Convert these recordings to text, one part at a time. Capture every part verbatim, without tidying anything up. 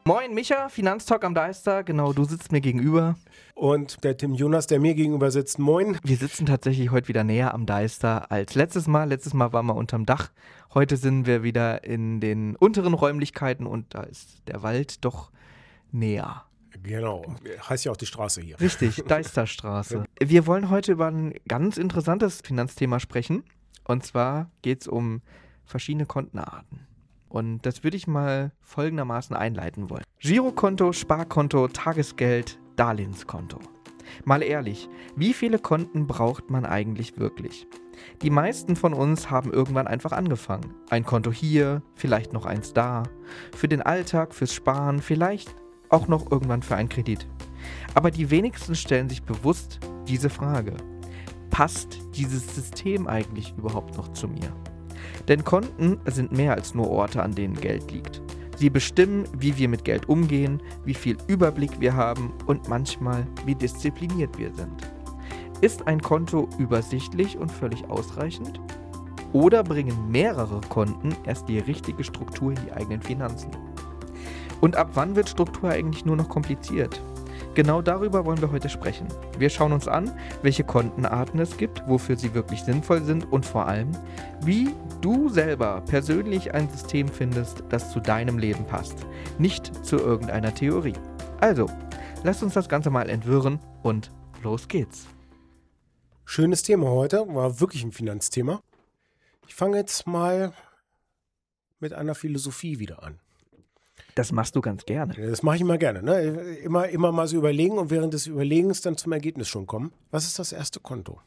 Moin Micha, Finanztalk am Deister, genau, du sitzt mir gegenüber. Und der Tim Jonas, der mir gegenüber sitzt, moin. Wir sitzen tatsächlich heute wieder näher am Deister als letztes Mal. Letztes Mal waren wir unterm Dach. Heute sind wir wieder in den unteren Räumlichkeiten und da ist der Wald doch näher. Genau, heißt ja auch die Straße hier. Richtig, Deisterstraße. Wir wollen heute über ein ganz interessantes Finanzthema sprechen. Und zwar geht es um verschiedene Kontenarten. Und das würde ich mal folgendermaßen einleiten wollen. Girokonto, Sparkonto, Tagesgeld, Darlehenskonto. Mal ehrlich, wie viele Konten braucht man eigentlich wirklich? Die meisten von uns haben irgendwann einfach angefangen. Ein Konto hier, vielleicht noch eins da. Für den Alltag, fürs Sparen, vielleicht auch noch irgendwann für einen Kredit. Aber die wenigsten stellen sich bewusst diese Frage. Passt dieses System eigentlich überhaupt noch zu mir? Denn Konten sind mehr als nur Orte, an denen Geld liegt. Sie bestimmen, wie wir mit Geld umgehen, wie viel Überblick wir haben und manchmal, wie diszipliniert wir sind. Ist ein Konto übersichtlich und völlig ausreichend? Oder bringen mehrere Konten erst die richtige Struktur in die eigenen Finanzen? Und ab wann wird Struktur eigentlich nur noch kompliziert? Genau darüber wollen wir heute sprechen. Wir schauen uns an, welche Kontenarten es gibt, wofür sie wirklich sinnvoll sind und vor allem, wie du selber persönlich ein System findest, das zu deinem Leben passt, nicht zu irgendeiner Theorie. Also, lasst uns das Ganze mal entwirren und los geht's. Schönes Thema heute, war wirklich ein Finanzthema. Ich fange jetzt mal mit einer Philosophie wieder an. Das machst du ganz gerne. Das mache ich immer gerne. Ne? Immer, immer mal so überlegen und während des Überlegens dann zum Ergebnis schon kommen. Was ist das erste Konto?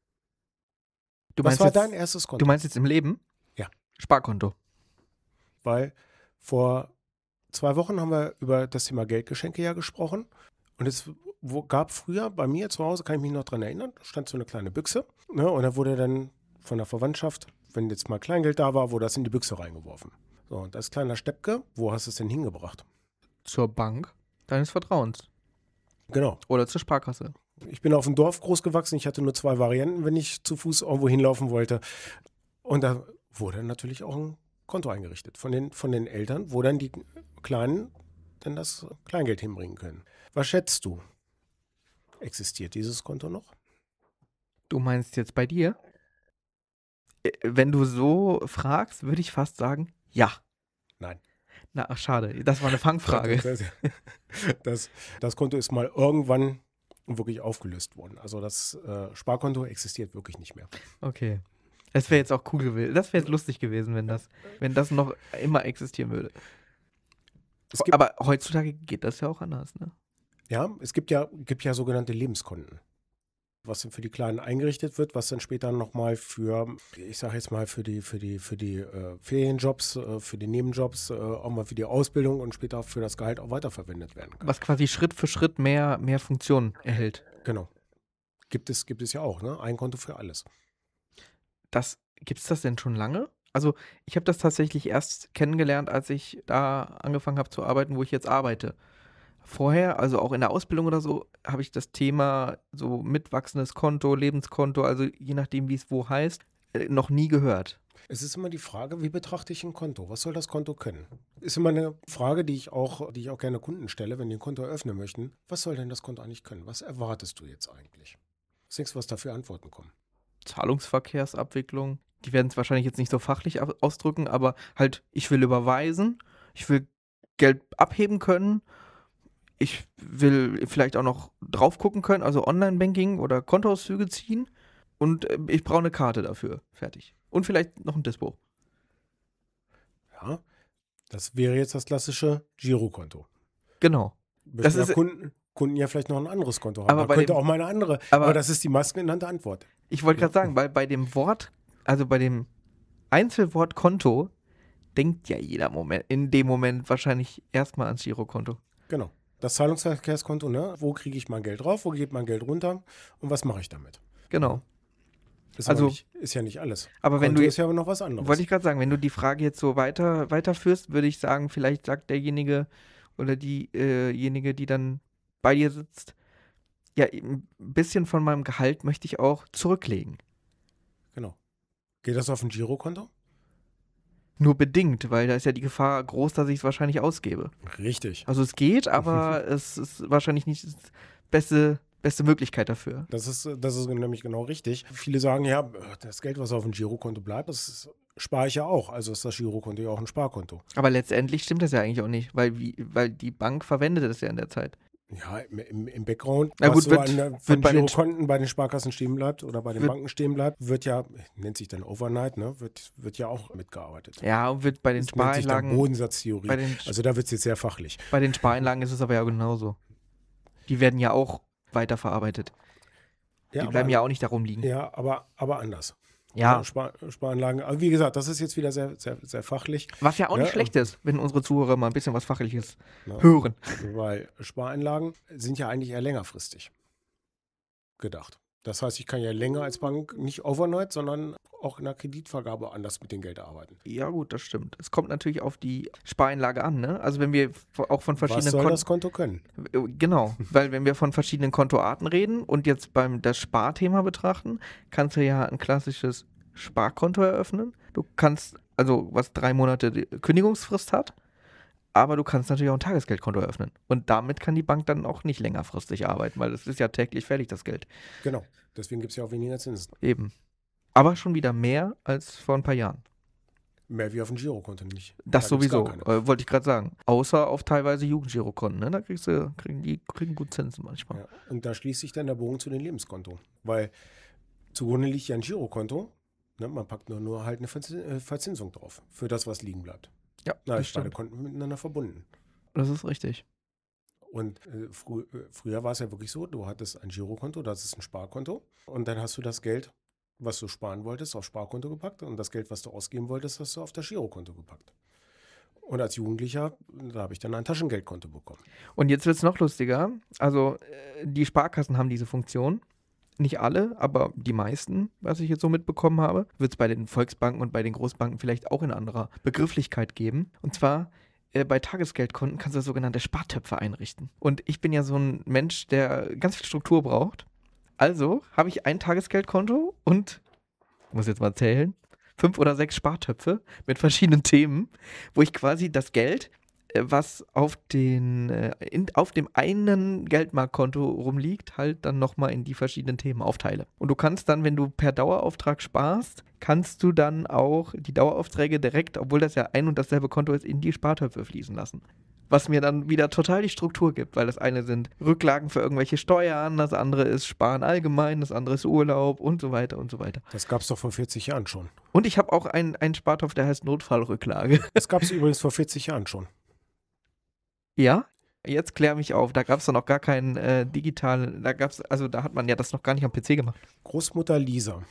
Du Was war jetzt, dein erstes Konto? Du meinst jetzt im Leben? Ja. Sparkonto. Weil vor zwei Wochen haben wir über das Thema Geldgeschenke ja gesprochen. Und es wo, gab früher bei mir zu Hause, kann ich mich noch dran erinnern, da stand so eine kleine Büchse. Ne? Und da wurde dann von der Verwandtschaft, wenn jetzt mal Kleingeld da war, wurde das in die Büchse reingeworfen. So, und als kleiner Steppke, wo hast du es denn hingebracht? Zur Bank deines Vertrauens. Genau. Oder zur Sparkasse. Ich bin auf dem Dorf groß gewachsen. Ich hatte nur zwei Varianten, wenn ich zu Fuß irgendwo hinlaufen wollte. Und da wurde natürlich auch ein Konto eingerichtet von den, von den Eltern, wo dann die Kleinen dann das Kleingeld hinbringen können. Was schätzt du? Existiert dieses Konto noch? Du meinst jetzt bei dir? Wenn du so fragst, würde ich fast sagen, ja. Nein. Na, ach, schade. Das war eine Fangfrage. Das, das, das Konto ist mal irgendwann wirklich aufgelöst worden. Also das äh, Sparkonto existiert wirklich nicht mehr. Okay. Das wäre jetzt auch cool gewesen. Das wäre jetzt lustig gewesen, wenn das, wenn das noch immer existieren würde. Es gibt, Aber heutzutage geht das ja auch anders, ne? Ja, es gibt ja, gibt ja sogenannte Lebenskonten. Was dann für die Kleinen eingerichtet wird, was dann später nochmal für, ich sage jetzt mal, für die, für die, für die äh, Ferienjobs, äh, für die Nebenjobs, äh, auch mal für die Ausbildung und später für das Gehalt auch weiterverwendet werden kann. Was quasi Schritt für Schritt mehr, mehr Funktionen erhält. Genau. Gibt es, gibt es ja auch, ne? Ein Konto für alles. Das, gibt's das denn schon lange? Also ich habe das tatsächlich erst kennengelernt, als ich da angefangen habe zu arbeiten, wo ich jetzt arbeite. Vorher, also auch in der Ausbildung oder so, habe ich das Thema so mitwachsendes Konto, Lebenskonto, also je nachdem, wie es wo heißt, äh, noch nie gehört. Es ist immer die Frage, wie betrachte ich ein Konto? Was soll das Konto können? Ist immer eine Frage, die ich auch, die ich auch gerne Kunden stelle, wenn die ein Konto eröffnen möchten. Was soll denn das Konto eigentlich können? Was erwartest du jetzt eigentlich? Was denkst du, was da für Antworten kommen? Zahlungsverkehrsabwicklung, die werden es wahrscheinlich jetzt nicht so fachlich au- ausdrücken, aber halt, ich will überweisen, ich will Geld abheben können. Ich will vielleicht auch noch drauf gucken können, also Online-Banking oder Kontoauszüge ziehen. Und äh, ich brauche eine Karte dafür. Fertig. Und vielleicht noch ein Dispo. Ja, das wäre jetzt das klassische Girokonto. Genau. Das Das ist- Kunden, Kunden ja vielleicht noch ein anderes Konto haben. Aber Man bei könnte dem- auch mal eine andere. aber- Aber, das ist die maßgenannte Antwort. Ich wollte gerade sagen, bei, bei dem Wort, also bei dem Einzelwort Konto, denkt ja jeder Moment, in dem Moment wahrscheinlich erstmal ans Girokonto. Genau. Das Zahlungsverkehrskonto, ne? Wo kriege ich mein Geld drauf? Wo geht mein Geld runter? Und was mache ich damit? Genau. Ist, Also- aber nicht, ist ja nicht alles. Aber wenn Konto du, ist ja aber noch was anderes. wollte ich gerade sagen, wenn du die Frage jetzt so weiter, weiterführst, würde ich sagen, vielleicht sagt derjenige oder diejenige, die dann bei dir sitzt, ja, ein bisschen von meinem Gehalt möchte ich auch zurücklegen. Genau. Geht das auf ein Girokonto? Nur bedingt, weil da ist ja die Gefahr groß, dass ich es wahrscheinlich ausgebe. Richtig. Also es geht, aber es ist wahrscheinlich nicht die beste, beste Möglichkeit dafür. Das ist, das ist nämlich genau richtig. Viele sagen, ja, das Geld, was auf dem Girokonto bleibt, das spare ich ja auch. Also ist das Girokonto ja auch ein Sparkonto. Aber letztendlich stimmt das ja eigentlich auch nicht, weil, wie, weil die Bank verwendet das ja in der Zeit. Ja, im, im, im Background, Na was gut, so wird- an der, wird von bei den Girokonten bei den Sparkassen stehen bleibt oder bei den Wird- Banken stehen bleibt, wird ja, nennt sich dann Overnight, ne, wird, wird ja auch mitgearbeitet. Ja, und wird bei den Das nennt sich dann Spareinlagen, Bodensatztheorie. bei den, Also da wird es jetzt sehr fachlich. bei den Spareinlagen ist es aber ja genauso. Die werden ja auch weiterverarbeitet. Die Ja, bleiben aber, ja auch nicht darum liegen. ja, aber, aber anders. Ja, Spar, Sparanlagen. Aber wie gesagt, das ist jetzt wieder sehr, sehr, sehr fachlich. was ja auch nicht Ja, schlecht ist, wenn unsere Zuhörer mal ein bisschen was Fachliches Ne? hören. Weil Spareinlagen sind ja eigentlich eher längerfristig gedacht. Das heißt, ich kann ja länger als Bank nicht overnight, sondern auch in der Kreditvergabe anders mit dem Geld arbeiten. Ja gut, das stimmt. Es kommt natürlich auf die Spareinlage an, ne? Also wenn wir f- auch von Was verschiedenen soll Konten... das Konto können? Genau, weil wenn wir von verschiedenen Kontoarten reden und jetzt beim das Sparthema betrachten, kannst du ja ein klassisches Sparkonto eröffnen. Du kannst, also was drei Monate die Kündigungsfrist hat, aber du kannst natürlich auch ein Tagesgeldkonto eröffnen. Und damit kann die Bank dann auch nicht längerfristig arbeiten, weil das ist ja täglich fällig, das Geld. Genau. Deswegen gibt es ja auch weniger Zinsen. Eben. Aber schon wieder mehr als vor ein paar Jahren. Mehr wie auf dem Girokonto nicht. Das Da gibt's sowieso, gar keine. äh, wollte ich gerade sagen. Außer auf teilweise Jugendgirokonten, ne? Da kriegst du, kriegen die kriegen gut Zinsen manchmal. Ja. Und da schließt sich dann der Bogen zu den Lebenskonto. Weil zugrunde liegt ja ein Girokonto. Ne? Man packt nur, nur halt eine Verzin- äh, Verzinsung drauf für das, was liegen bleibt. Ja, Da das ist beide stimmt. Konten miteinander verbunden. Das ist richtig. Und äh, frü äh, früher war es ja wirklich so, du hattest ein Girokonto, das ist ein Sparkonto. Und dann hast du das Geld, was du sparen wolltest, aufs Sparkonto gepackt. Und das Geld, was du ausgeben wolltest, hast du auf das Girokonto gepackt. Und als Jugendlicher, da habe ich dann ein Taschengeldkonto bekommen. Und jetzt wird es noch lustiger. Also, äh, die Sparkassen haben diese Funktion. Nicht alle, aber die meisten, was ich jetzt so mitbekommen habe, wird es bei den Volksbanken und bei den Großbanken vielleicht auch in anderer Begrifflichkeit geben. Und zwar äh, bei Tagesgeldkonten kannst du sogenannte Spartöpfe einrichten. Und ich bin ja so ein Mensch, der ganz viel Struktur braucht. Also habe ich ein Tagesgeldkonto und, ich muss jetzt mal zählen, fünf oder sechs Spartöpfe mit verschiedenen Themen, wo ich quasi das Geld, äh, was auf, den, äh, in, auf dem einen Geldmarktkonto rumliegt, halt dann nochmal in die verschiedenen Themen aufteile. Und du kannst dann, wenn du per Dauerauftrag sparst, kannst du dann auch die Daueraufträge direkt, obwohl das ja ein und dasselbe Konto ist, in die Spartöpfe fließen lassen. Was mir dann wieder total die Struktur gibt, weil das eine sind Rücklagen für irgendwelche Steuern, das andere ist Sparen allgemein, das andere ist Urlaub und so weiter und so weiter. Das gab es doch vor vierzig Jahren schon. Und ich habe auch einen, einen Spartopf, der heißt Notfallrücklage. Das gab es übrigens vor vierzig Jahren schon. Ja? Jetzt klär mich auf, da gab es doch noch gar keinen äh, digitalen, da gab's, also da hat man ja das noch gar nicht am P C gemacht. Großmutter Lisa.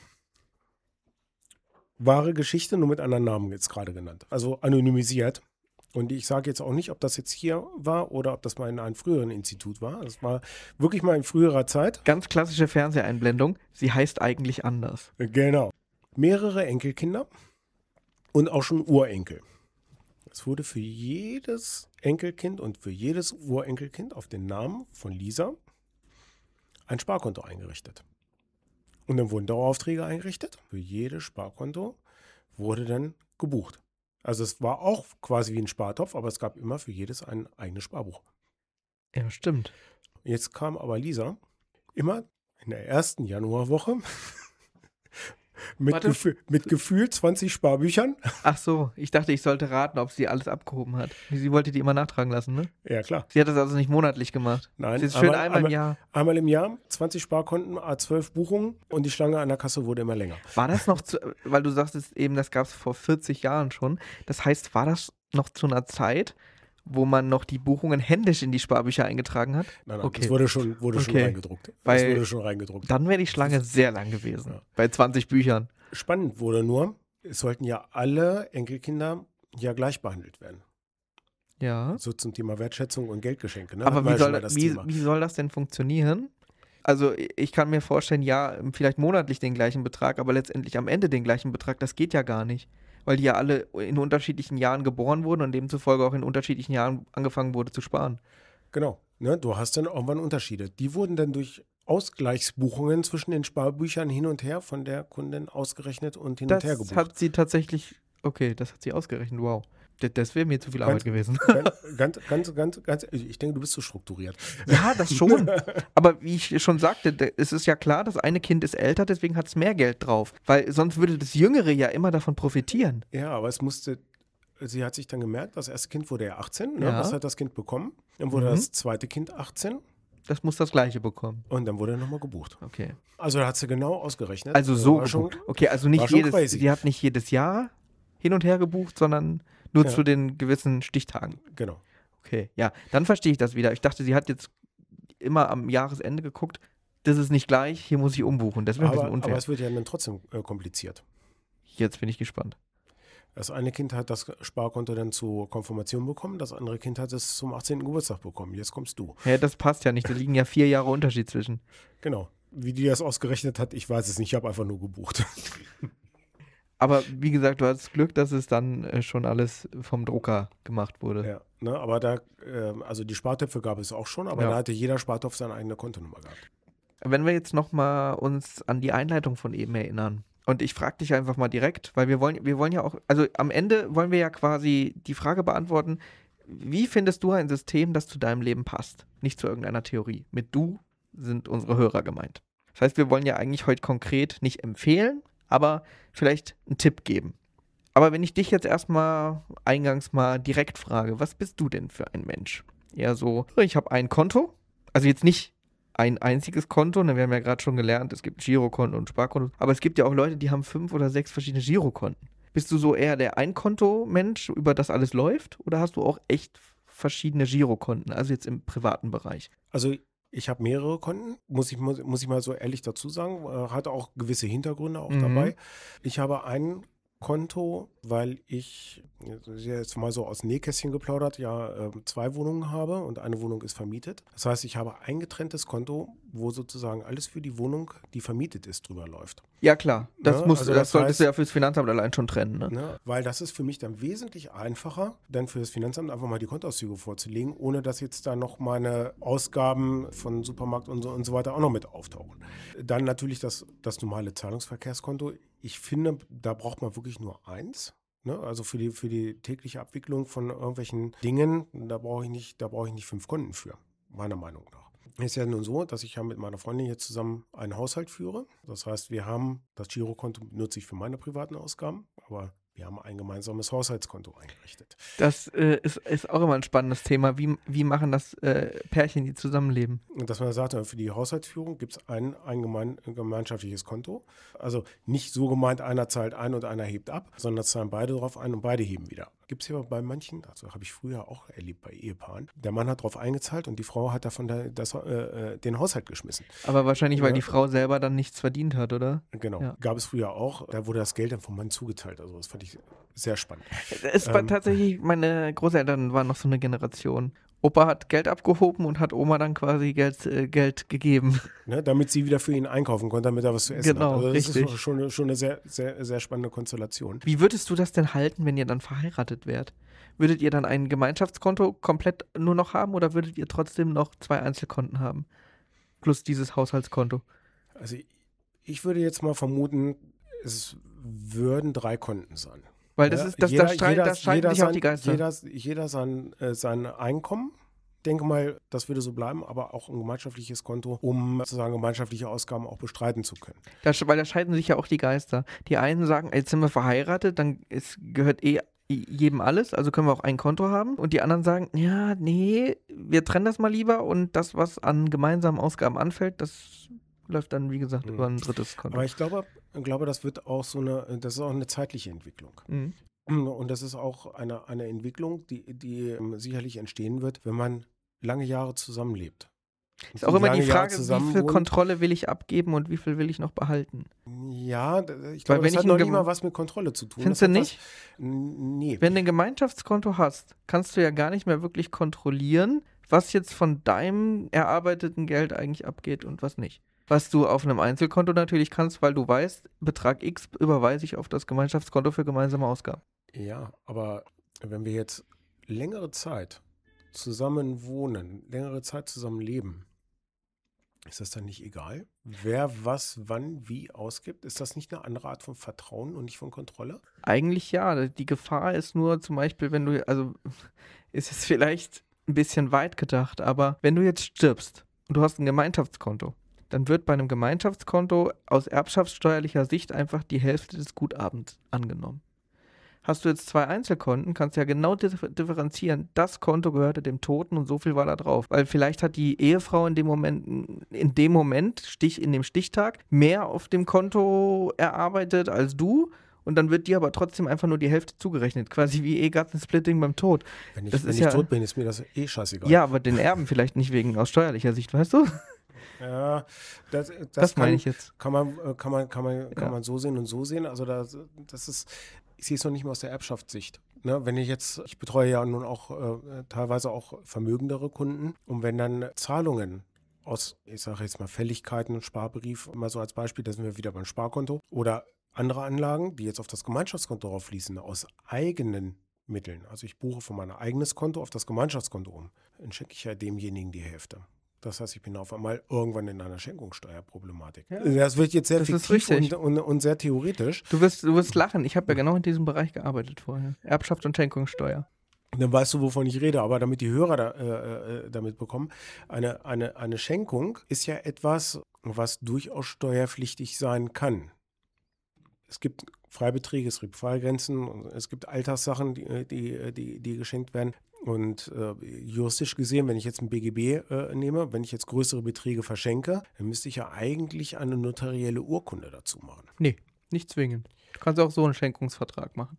Wahre Geschichte, nur mit anderen Namen jetzt gerade genannt. Also anonymisiert. Und ich sage jetzt auch nicht, ob das jetzt hier war oder ob das mal in einem früheren Institut war. Das war wirklich mal in früherer Zeit. Ganz klassische Fernseheinblendung, sie heißt eigentlich anders. Genau. Mehrere Enkelkinder und auch schon Urenkel. Es wurde für jedes Enkelkind und für jedes Urenkelkind auf den Namen von Lisa ein Sparkonto eingerichtet. Und dann wurden Daueraufträge eingerichtet. Für jedes Sparkonto wurde dann gebucht. Also es war auch quasi wie ein Spartopf, aber es gab immer für jedes ein eigenes Sparbuch. Ja, stimmt. Jetzt kam aber Lisa immer in der ersten Januarwoche mit, Warte. Gefü mit gefühlt zwanzig Sparbüchern. Ach so, ich dachte, ich sollte raten, ob sie alles abgehoben hat. Sie wollte die immer nachtragen lassen, ne? Ja, klar. Sie hat das also nicht monatlich gemacht. Nein, Sie ist schön einmal, einmal, im Jahr. einmal im Jahr, zwanzig Sparkonten, A zwölf Buchungen und die Schlange an der Kasse wurde immer länger. War das noch, zu, weil du sagtest eben, das gab es vor vierzig Jahren schon. Das heißt, war das noch zu einer Zeit, wo man noch die Buchungen händisch in die Sparbücher eingetragen hat? Nein, nein, Okay. das wurde schon, wurde schon Okay. reingedruckt. Das Weil- wurde schon reingedruckt. Dann wäre die Schlange sehr lang gewesen. Ja. Bei zwanzig Büchern. Spannend wurde nur, es sollten ja alle Enkelkinder ja gleich behandelt werden. Ja. So zum Thema Wertschätzung und Geldgeschenke. Ne? Aber Hatten wir wie ja schon soll, mal das wie, Thema. wie soll das denn funktionieren? Also ich kann mir vorstellen, ja, vielleicht monatlich den gleichen Betrag, aber letztendlich am Ende den gleichen Betrag, das geht ja gar nicht. Weil die ja alle in unterschiedlichen Jahren geboren wurden und demzufolge auch in unterschiedlichen Jahren angefangen wurde zu sparen. Genau. Ne? Du hast dann irgendwann Unterschiede. Die wurden dann durch Ausgleichsbuchungen zwischen den Sparbüchern hin und her von der Kundin ausgerechnet und hin Das und her gebucht. hat sie tatsächlich Okay, das hat sie ausgerechnet, wow. Das, das wäre mir zu viel Arbeit gewesen. Ganz, ganz, ganz, ganz, ich denke, du bist so strukturiert. Ja, das schon. Aber wie ich schon sagte, es ist ja klar, das eine Kind ist älter, deswegen hat es mehr Geld drauf. Weil sonst würde das Jüngere ja immer davon profitieren. Ja, aber es musste, sie hat sich dann gemerkt, das erste Kind wurde ja achtzehn, ne? Ja. Was hat das Kind bekommen? Dann wurde Mhm. das zweite Kind achtzehn Das muss das Gleiche bekommen. und dann wurde er nochmal gebucht. Okay. Also da hat sie genau ausgerechnet. Also so War schon- gebucht. Okay, also war nicht schon jedes, crazy. sie hat nicht jedes Jahr hin und her gebucht, sondern nur Ja. zu den gewissen Stichtagen. Genau. Okay, ja, dann verstehe ich das wieder. Ich dachte, sie hat jetzt immer am Jahresende geguckt, das ist nicht gleich, hier muss ich umbuchen. Das wäre ein Aber, bisschen unfair. aber es wird ja dann trotzdem äh, kompliziert. Jetzt bin ich gespannt. Das eine Kind hat das Sparkonto dann zur Konfirmation bekommen, das andere Kind hat es zum achtzehnten Geburtstag bekommen. Jetzt kommst du. Ja, das passt ja nicht. Da liegen ja vier Jahre Unterschied zwischen. Genau. Wie die das ausgerechnet hat, ich weiß es nicht. Ich habe einfach nur gebucht. Aber wie gesagt, du hattest Glück, dass es dann äh, schon alles vom Drucker gemacht wurde. Ja, ne, aber da, ähm, also die Spartöpfe gab es auch schon, aber Ja. da hatte jeder Spartopf seine eigene Kontonummer gehabt. Wenn wir jetzt nochmal uns an die Einleitung von eben erinnern. Und ich frage dich einfach mal direkt, weil wir wollen, wir wollen ja auch, also am Ende wollen wir ja quasi die Frage beantworten, wie findest du ein System, das zu deinem Leben passt? Nicht zu irgendeiner Theorie. Mit du sind unsere Hörer gemeint. Das heißt, wir wollen ja eigentlich heute konkret nicht empfehlen, aber vielleicht einen Tipp geben. Aber wenn ich dich jetzt erstmal eingangs mal direkt frage, was bist du denn für ein Mensch? Eher so, ich habe ein Konto, also jetzt nicht ein einziges Konto, ne, wir haben ja gerade schon gelernt, es gibt Girokonto und Sparkonto, aber es gibt ja auch Leute, die haben fünf oder sechs verschiedene Girokonten. Bist du so eher der Einkonto-Mensch, über das alles läuft, oder hast du auch echt verschiedene Girokonten, also jetzt im privaten Bereich? Also ich habe mehrere Konten, muss ich, muss, muss ich mal so ehrlich dazu sagen, äh, hat auch gewisse Hintergründe auch Mhm. dabei. Ich habe ein Konto, weil ich jetzt mal so aus Nähkästchen geplaudert, ja äh, zwei Wohnungen habe und eine Wohnung ist vermietet. Das heißt, ich habe ein getrenntes Konto, wo sozusagen alles für die Wohnung, die vermietet ist, drüber läuft. Ja klar, das, Ja, muss, also das, das solltest heißt- du ja fürs Finanzamt allein schon trennen, ne? Ne? Weil das ist für mich dann wesentlich einfacher, dann für das Finanzamt einfach mal die Kontoauszüge vorzulegen, ohne dass jetzt da noch meine Ausgaben von Supermarkt und so, und so weiter auch noch mit auftauchen. Dann natürlich das, das normale Zahlungsverkehrskonto. Ich finde, da braucht man wirklich nur eins. Ne? Also für die, für die tägliche Abwicklung von irgendwelchen Dingen, da brauche ich nicht, da brauche ich nicht fünf Konten für, meiner Meinung nach. Es ist ja nun so, dass ich ja mit meiner Freundin jetzt zusammen einen Haushalt führe. Das heißt, wir haben, das Girokonto nutze ich für meine privaten Ausgaben, aber wir haben ein gemeinsames Haushaltskonto eingerichtet. Das äh, ist, ist auch immer ein spannendes Thema. Wie, wie machen das äh, Pärchen, die zusammenleben? Und dass man sagt, für die Haushaltsführung gibt es ein, ein gemein, gemeinschaftliches Konto. Also nicht so gemeint, einer zahlt ein und einer hebt ab, sondern zahlen beide drauf ein und beide heben wieder ab. Gibt es ja bei manchen, also habe ich früher auch erlebt bei Ehepaaren. Der Mann hat drauf eingezahlt und die Frau hat davon der, das, äh, den Haushalt geschmissen. Aber wahrscheinlich, weil Ja. die Frau selber dann nichts verdient hat, oder? Genau, Ja. gab es früher auch. Da wurde das Geld dann vom Mann zugeteilt. Also das fand ich sehr spannend. Es war Ähm. tatsächlich, meine Großeltern waren noch so eine Generation. Opa hat Geld abgehoben und hat Oma dann quasi Geld, äh, Geld gegeben. Ne, damit sie wieder für ihn einkaufen konnte, damit er was zu essen Genau, hat. Also das richtig. ist schon, eine- schon eine sehr, sehr, sehr spannende Konstellation. Wie würdest du das denn halten, wenn ihr dann verheiratet wärt? Würdet ihr dann ein Gemeinschaftskonto komplett nur noch haben oder würdet ihr trotzdem noch zwei Einzelkonten haben? Plus dieses Haushaltskonto. Also ich, ich würde jetzt mal vermuten, es würden drei Konten sein. Weil das Ja, ist, das, jeder- das, streit, jeder- das streiten jeder sich auch sein- die Geister. Jeder, jeder sein, äh, sein Einkommen. Ich denke mal, das würde so bleiben, aber auch ein gemeinschaftliches Konto, um sozusagen gemeinschaftliche Ausgaben auch bestreiten zu können. Da, weil da scheiden sich ja auch die Geister. Die einen sagen, jetzt sind wir verheiratet, dann ist, gehört eh jedem alles, also können wir auch ein Konto haben. Und die anderen sagen, ja, nee, wir trennen das mal lieber und das, was an gemeinsamen Ausgaben anfällt, das läuft dann, wie gesagt, Mhm. über ein drittes Konto. Aber ich glaube, ich glaube, das wird auch so eine, das ist auch eine zeitliche Entwicklung. Mhm. Und das ist auch eine, eine Entwicklung, die, die ähm, sicherlich entstehen wird, wenn man lange Jahre zusammenlebt. Ist auch immer die Lange Jahre Frage, wie zusammen viel wohnt. Kontrolle will ich abgeben und wie viel will ich noch behalten? Ja, d- ich Weil glaube, wenn das hat ich noch ein nie Gem- mal was mit Kontrolle zu tun. Findest Das du hat nicht? Was, N- nee. Wenn du ein Gemeinschaftskonto hast, kannst du ja gar nicht mehr wirklich kontrollieren, was jetzt von deinem erarbeiteten Geld eigentlich abgeht und was nicht. Was du auf einem Einzelkonto natürlich kannst, weil du weißt, Betrag X überweise ich auf das Gemeinschaftskonto für gemeinsame Ausgaben. Ja, aber wenn wir jetzt längere Zeit zusammen wohnen, längere Zeit zusammen leben, Ist das dann nicht egal, wer was, wann, wie ausgibt? Ist das nicht eine andere Art von Vertrauen und nicht von Kontrolle? Eigentlich ja. Die Gefahr ist nur zum Beispiel, wenn du, also ist es vielleicht ein bisschen weit gedacht, aber wenn du jetzt stirbst und du hast ein Gemeinschaftskonto, dann wird bei einem Gemeinschaftskonto aus erbschaftssteuerlicher Sicht einfach die Hälfte des Guthabens angenommen. Hast du jetzt zwei Einzelkonten, kannst du ja genau dif- differenzieren. Das Konto gehörte dem Toten und so viel war da drauf. Weil vielleicht hat die Ehefrau in dem Moment, in dem Moment, Stich in dem Stichtag, mehr auf dem Konto erarbeitet als du. Und dann wird dir aber trotzdem einfach nur die Hälfte zugerechnet. Quasi wie Ehegattensplitting beim Tod. Wenn ich, Das wenn ist ich ja, tot bin, ist mir das eh scheißegal. ja, aber den Erben vielleicht nicht wegen aus steuerlicher Sicht, weißt du? Ja, das, das, Das meine kann, ich jetzt. kann man, äh, kann man, kann man, kann Ja. man so sehen und so sehen. Also das, das ist, ich sehe es noch nicht mal aus der Erbschaftssicht. Ne, wenn ich jetzt, ich betreue ja nun auch äh, teilweise auch vermögendere Kunden und wenn dann Zahlungen aus, ich sage jetzt mal Fälligkeiten, Sparbrief, mal so als Beispiel, da sind wir wieder beim Sparkonto oder andere Anlagen, die jetzt auf das Gemeinschaftskonto drauf fließen, aus eigenen Mitteln. Also ich buche von meinem eigenes Konto auf das Gemeinschaftskonto um. Dann schenke ich ja demjenigen die Hälfte. Das heißt, ich bin auf einmal irgendwann in einer Schenkungssteuerproblematik. Ja. Das wird jetzt sehr Das ist fiktiv richtig. und, und, und sehr theoretisch. Du wirst, du wirst lachen. Ich habe ja genau in diesem Bereich gearbeitet vorher. Erbschaft und Schenkungssteuer. Dann weißt du, wovon ich rede. Aber damit die Hörer da, äh, äh, damit bekommen, eine, eine, eine Schenkung ist ja etwas, was durchaus steuerpflichtig sein kann. Es gibt Freibeträge, es gibt Freigrenzen, und es gibt Alltagssachen, die, die, die, die geschenkt werden. Und äh, juristisch gesehen, wenn ich jetzt ein B G B äh, nehme, wenn ich jetzt größere Beträge verschenke, dann müsste ich ja eigentlich eine notarielle Urkunde dazu machen. Nee, nicht zwingend. Du kannst auch so einen Schenkungsvertrag machen.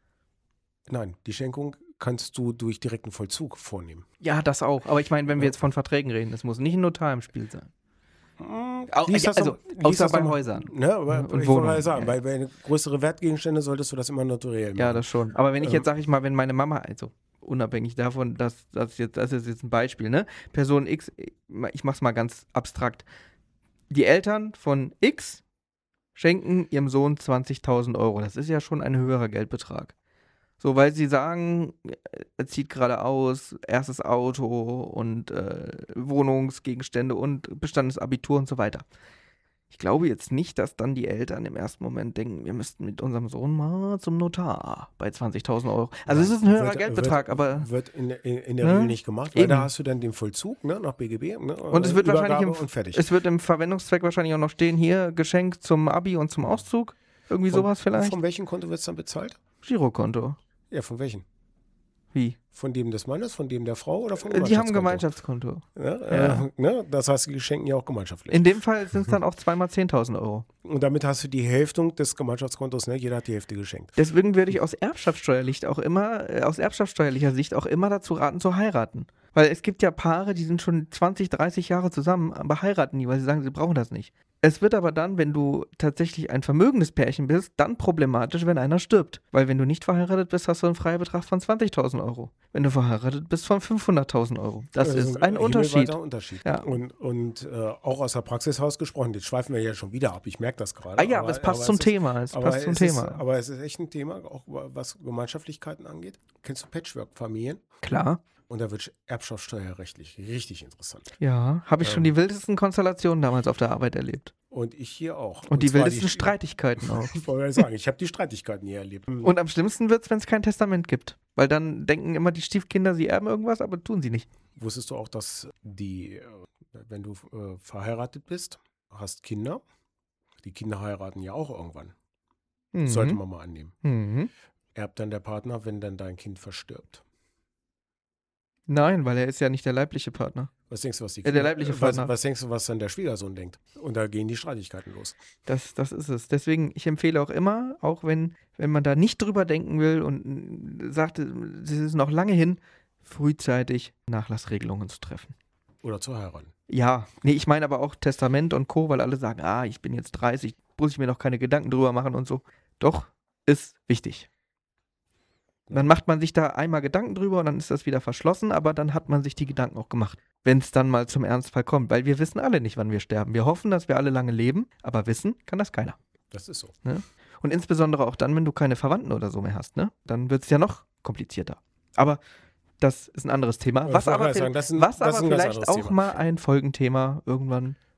Nein, die Schenkung kannst du durch direkten Vollzug vornehmen. Ja, das auch. Aber ich meine, wenn wir Ja. jetzt von Verträgen reden, es muss nicht ein Notar im Spiel sein. Au- Lies das also, doch- lies außer das bei doch mal. Häusern. Ne, aber Und ich wollte Wohnungen. gerade sagen, Ja. bei, bei größere Wertgegenstände solltest du das immer notariell machen. Ja, das schon. Aber wenn ich Ähm. jetzt, sag ich mal, wenn meine Mama, also unabhängig davon, dass das jetzt, das ist jetzt ein Beispiel, ne? Person X, ich mach's mal ganz abstrakt. Die Eltern von X schenken ihrem Sohn zwanzigtausend Euro. Das ist ja schon ein höherer Geldbetrag. So, weil sie sagen, er zieht gerade aus, erstes Auto und äh, Wohnungsgegenstände und bestandenes Abitur und so weiter. Ich glaube jetzt nicht, dass dann die Eltern im ersten Moment denken, wir müssten mit unserem Sohn mal zum Notar bei zwanzigtausend Euro. Also es ist ein höherer Wird- Geldbetrag, wird, aber Wird in, in, in der Ne? Regel nicht gemacht, weil Eben. da hast du dann den Vollzug, ne, nach B G B. Ne, und es wird Übergabe wahrscheinlich im, und fertig. es wird im Verwendungszweck wahrscheinlich auch noch stehen, hier Geschenk zum Abi und zum Auszug. Irgendwie Von- sowas vielleicht. Von welchem Konto wird es dann bezahlt? Girokonto. Ja, von welchem? Wie? Von dem des Mannes, von dem der Frau oder vom Äh, Die haben ein Gemeinschaftskonto? Gemeinschaftskonto. Ja, Ja. äh, ne? Das heißt, die schenken ja auch gemeinschaftlich. In dem Fall sind es dann auch zweimal zehntausend Euro. Und damit hast du die Hälfte des Gemeinschaftskontos, ne? Jeder hat die Hälfte geschenkt. Deswegen würde ich aus Erbschaftssteuerlicht auch immer, äh, aus erbschaftssteuerlicher Sicht auch immer dazu raten, zu heiraten. Weil es gibt ja Paare, die sind schon zwanzig, dreißig Jahre zusammen, aber heiraten nie, weil sie sagen, sie brauchen das nicht. Es wird aber dann, wenn du tatsächlich ein vermögendes Pärchen bist, dann problematisch, wenn einer stirbt. Weil wenn du nicht verheiratet bist, hast du einen Freibetrag von zwanzigtausend Euro. Wenn du verheiratet bist, von fünfhunderttausend Euro. Das Also ist ein Unterschied. himmelweiter Unterschied. Ja. Und, und äh, auch aus der Praxis herausgesprochen, jetzt schweifen wir ja schon wieder ab, ich merke das gerade. Ah ja, aber es passt zum es ist- Thema. Es aber passt zum es ist, Thema. aber es ist echt ein Thema, auch was Gemeinschaftlichkeiten angeht. Kennst du Patchwork-Familien? Klar. Und da wird erbschaftssteuerrechtlich richtig interessant. Ja, habe ich schon Ähm. die wildesten Konstellationen damals auf der Arbeit erlebt. Und ich hier auch. Und, die zwar wildesten Streitigkeiten auch. Ich wollte gerade sagen, ich habe die Streitigkeiten hier erlebt. Und am schlimmsten wird es, wenn es kein Testament gibt. Weil dann denken immer die Stiefkinder, sie erben irgendwas, aber tun sie nicht. Wusstest du auch, dass die, äh, wenn du äh, verheiratet bist, hast Kinder, die Kinder heiraten ja auch irgendwann. Mhm. Sollte man mal annehmen. Mhm. Erbt dann der Partner, wenn dann dein Kind verstirbt. Nein, weil er ist ja nicht der leibliche Partner. Was denkst du, was die Ja, der leibliche was, Partner. was denkst du, was dann der Schwiegersohn denkt? Und da gehen die Streitigkeiten los. Das, das ist es. Deswegen, ich empfehle auch immer, auch wenn, wenn man da nicht drüber denken will und mm, sagt, es ist noch lange hin, frühzeitig Nachlassregelungen zu treffen. Oder zu heiraten. Ja, nee, ich meine aber auch Testament und Co., weil alle sagen, ah, ich bin jetzt dreißig, muss ich mir noch keine Gedanken drüber machen und so. Doch, ist wichtig. Dann macht man sich da einmal Gedanken drüber und dann ist das wieder verschlossen, aber dann hat man sich die Gedanken auch gemacht, wenn es dann mal zum Ernstfall kommt. Weil wir wissen alle nicht, wann wir sterben. Wir hoffen, dass wir alle lange leben, aber wissen kann das keiner. Das ist so. Und insbesondere auch dann, wenn du keine Verwandten oder so mehr hast, ne? Dann wird es ja noch komplizierter. Aber das ist ein anderes Thema. Was Ich wollte aber, gerade sagen, vi- das ist ein- was das aber ist ein ganz vielleicht anderes auch Thema. mal ein Folgenthema irgendwann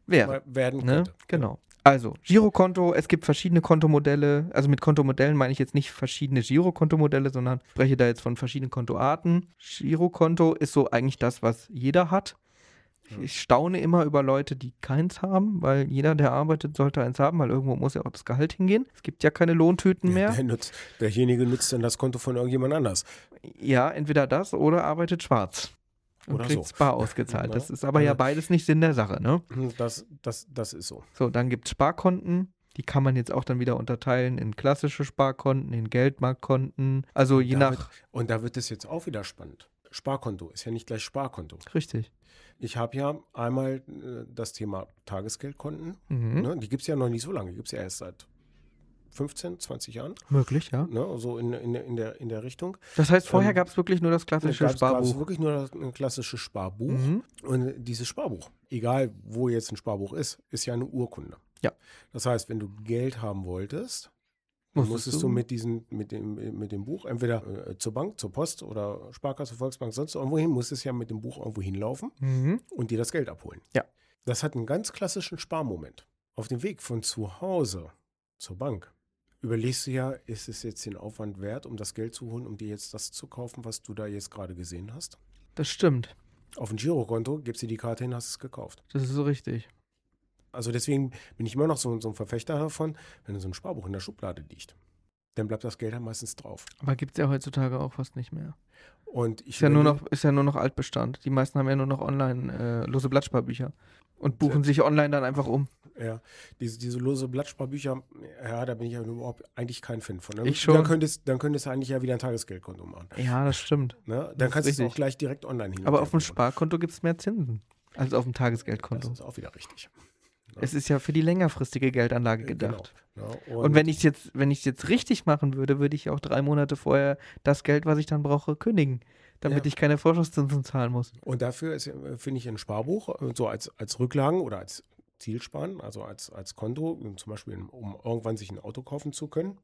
wäre. Mal werden Ne? könnte. Genau. Also, Girokonto, es gibt verschiedene Kontomodelle. Also mit Kontomodellen meine ich jetzt nicht verschiedene Girokontomodelle, sondern ich spreche da jetzt von verschiedenen Kontoarten. Girokonto ist so eigentlich das, was jeder hat. Ich, ich staune immer über Leute, die keins haben, weil jeder, der arbeitet, sollte eins haben, weil irgendwo muss ja auch das Gehalt hingehen. Es gibt ja keine Lohntüten mehr. Der nutzt, derjenige nutzt dann das Konto von irgendjemand anders. Ja, entweder das oder arbeitet schwarz. Und Oder kriegt so. Bar ausgezahlt. Ja, Das ist aber ja also- beides nicht Sinn der Sache, ne? Das, das, das ist so. So, dann gibt es Sparkonten. Die kann man jetzt auch dann wieder unterteilen in klassische Sparkonten, in Geldmarktkonten. Also Und je da nach. Wird, und da wird es jetzt auch wieder spannend. Sparkonto ist ja nicht gleich Sparkonto. Richtig. Ich habe ja einmal äh, das Thema Tagesgeldkonten. Mhm. Ne? Die gibt es ja noch nicht so lange. Die gibt es ja erst seit fünfzehn, zwanzig Jahren. Möglich, ja. Ne? So in, in, in, der, in der Richtung. Das heißt, vorher Ähm, gab es wirklich nur das klassische Da gab es Sparbuch. wirklich nur das, ein klassisches Sparbuch. Mhm. Und dieses Sparbuch, egal wo jetzt ein Sparbuch ist, ist ja eine Urkunde. Ja. Das heißt, wenn du Geld haben wolltest, Musstest musstest du- du mit, diesen, mit, dem, mit dem Buch entweder äh, zur Bank, zur Post oder Sparkasse, Volksbank, sonst irgendwo hin, musstest ja mit dem Buch irgendwo hinlaufen Mhm. und dir das Geld abholen. Ja. Das hat einen ganz klassischen Sparmoment. Auf dem Weg von zu Hause zur Bank überlegst du ja, ist es jetzt den Aufwand wert, um das Geld zu holen, um dir jetzt das zu kaufen, was du da jetzt gerade gesehen hast? Das stimmt. Auf ein Girokonto gibst du die Karte hin, hast es gekauft. Das ist so richtig. Also deswegen bin ich immer noch so, so ein Verfechter davon, wenn so ein Sparbuch in der Schublade liegt, dann bleibt das Geld ja meistens drauf. Aber gibt es ja heutzutage auch fast nicht mehr. Und ich Ist ja, nur überlege- noch, ist ja nur noch Altbestand. Die meisten haben ja nur noch online äh, lose Blattsparbücher und buchen sich online dann einfach um. Ja, diese, diese lose Blattsparbücher, ja, da bin ich ja überhaupt eigentlich kein Fan von. Dann, Ich schon. Dann könntest, dann könntest du eigentlich ja wieder ein Tagesgeldkonto machen. Ja, das stimmt. Ne? Das Dann ist kannst du es richtig. auch gleich direkt online hin. Aber auf dem Sparkonto gibt es mehr Zinsen als auf dem Das Tagesgeldkonto. ist auch wieder richtig. Es ist ja für die längerfristige Geldanlage gedacht. Genau. Ja, Und wenn ich es jetzt, wenn ich es jetzt richtig machen würde, würde ich auch drei Monate vorher das Geld, was ich dann brauche, kündigen, damit Ja. ich keine Vorschusszinsen zahlen muss. Und dafür ist, äh, finde ich, ein Sparbuch äh, so als, als Rücklagen oder als Zielsparen, also als, als Konto, um zum Beispiel, um irgendwann sich ein Auto kaufen zu können.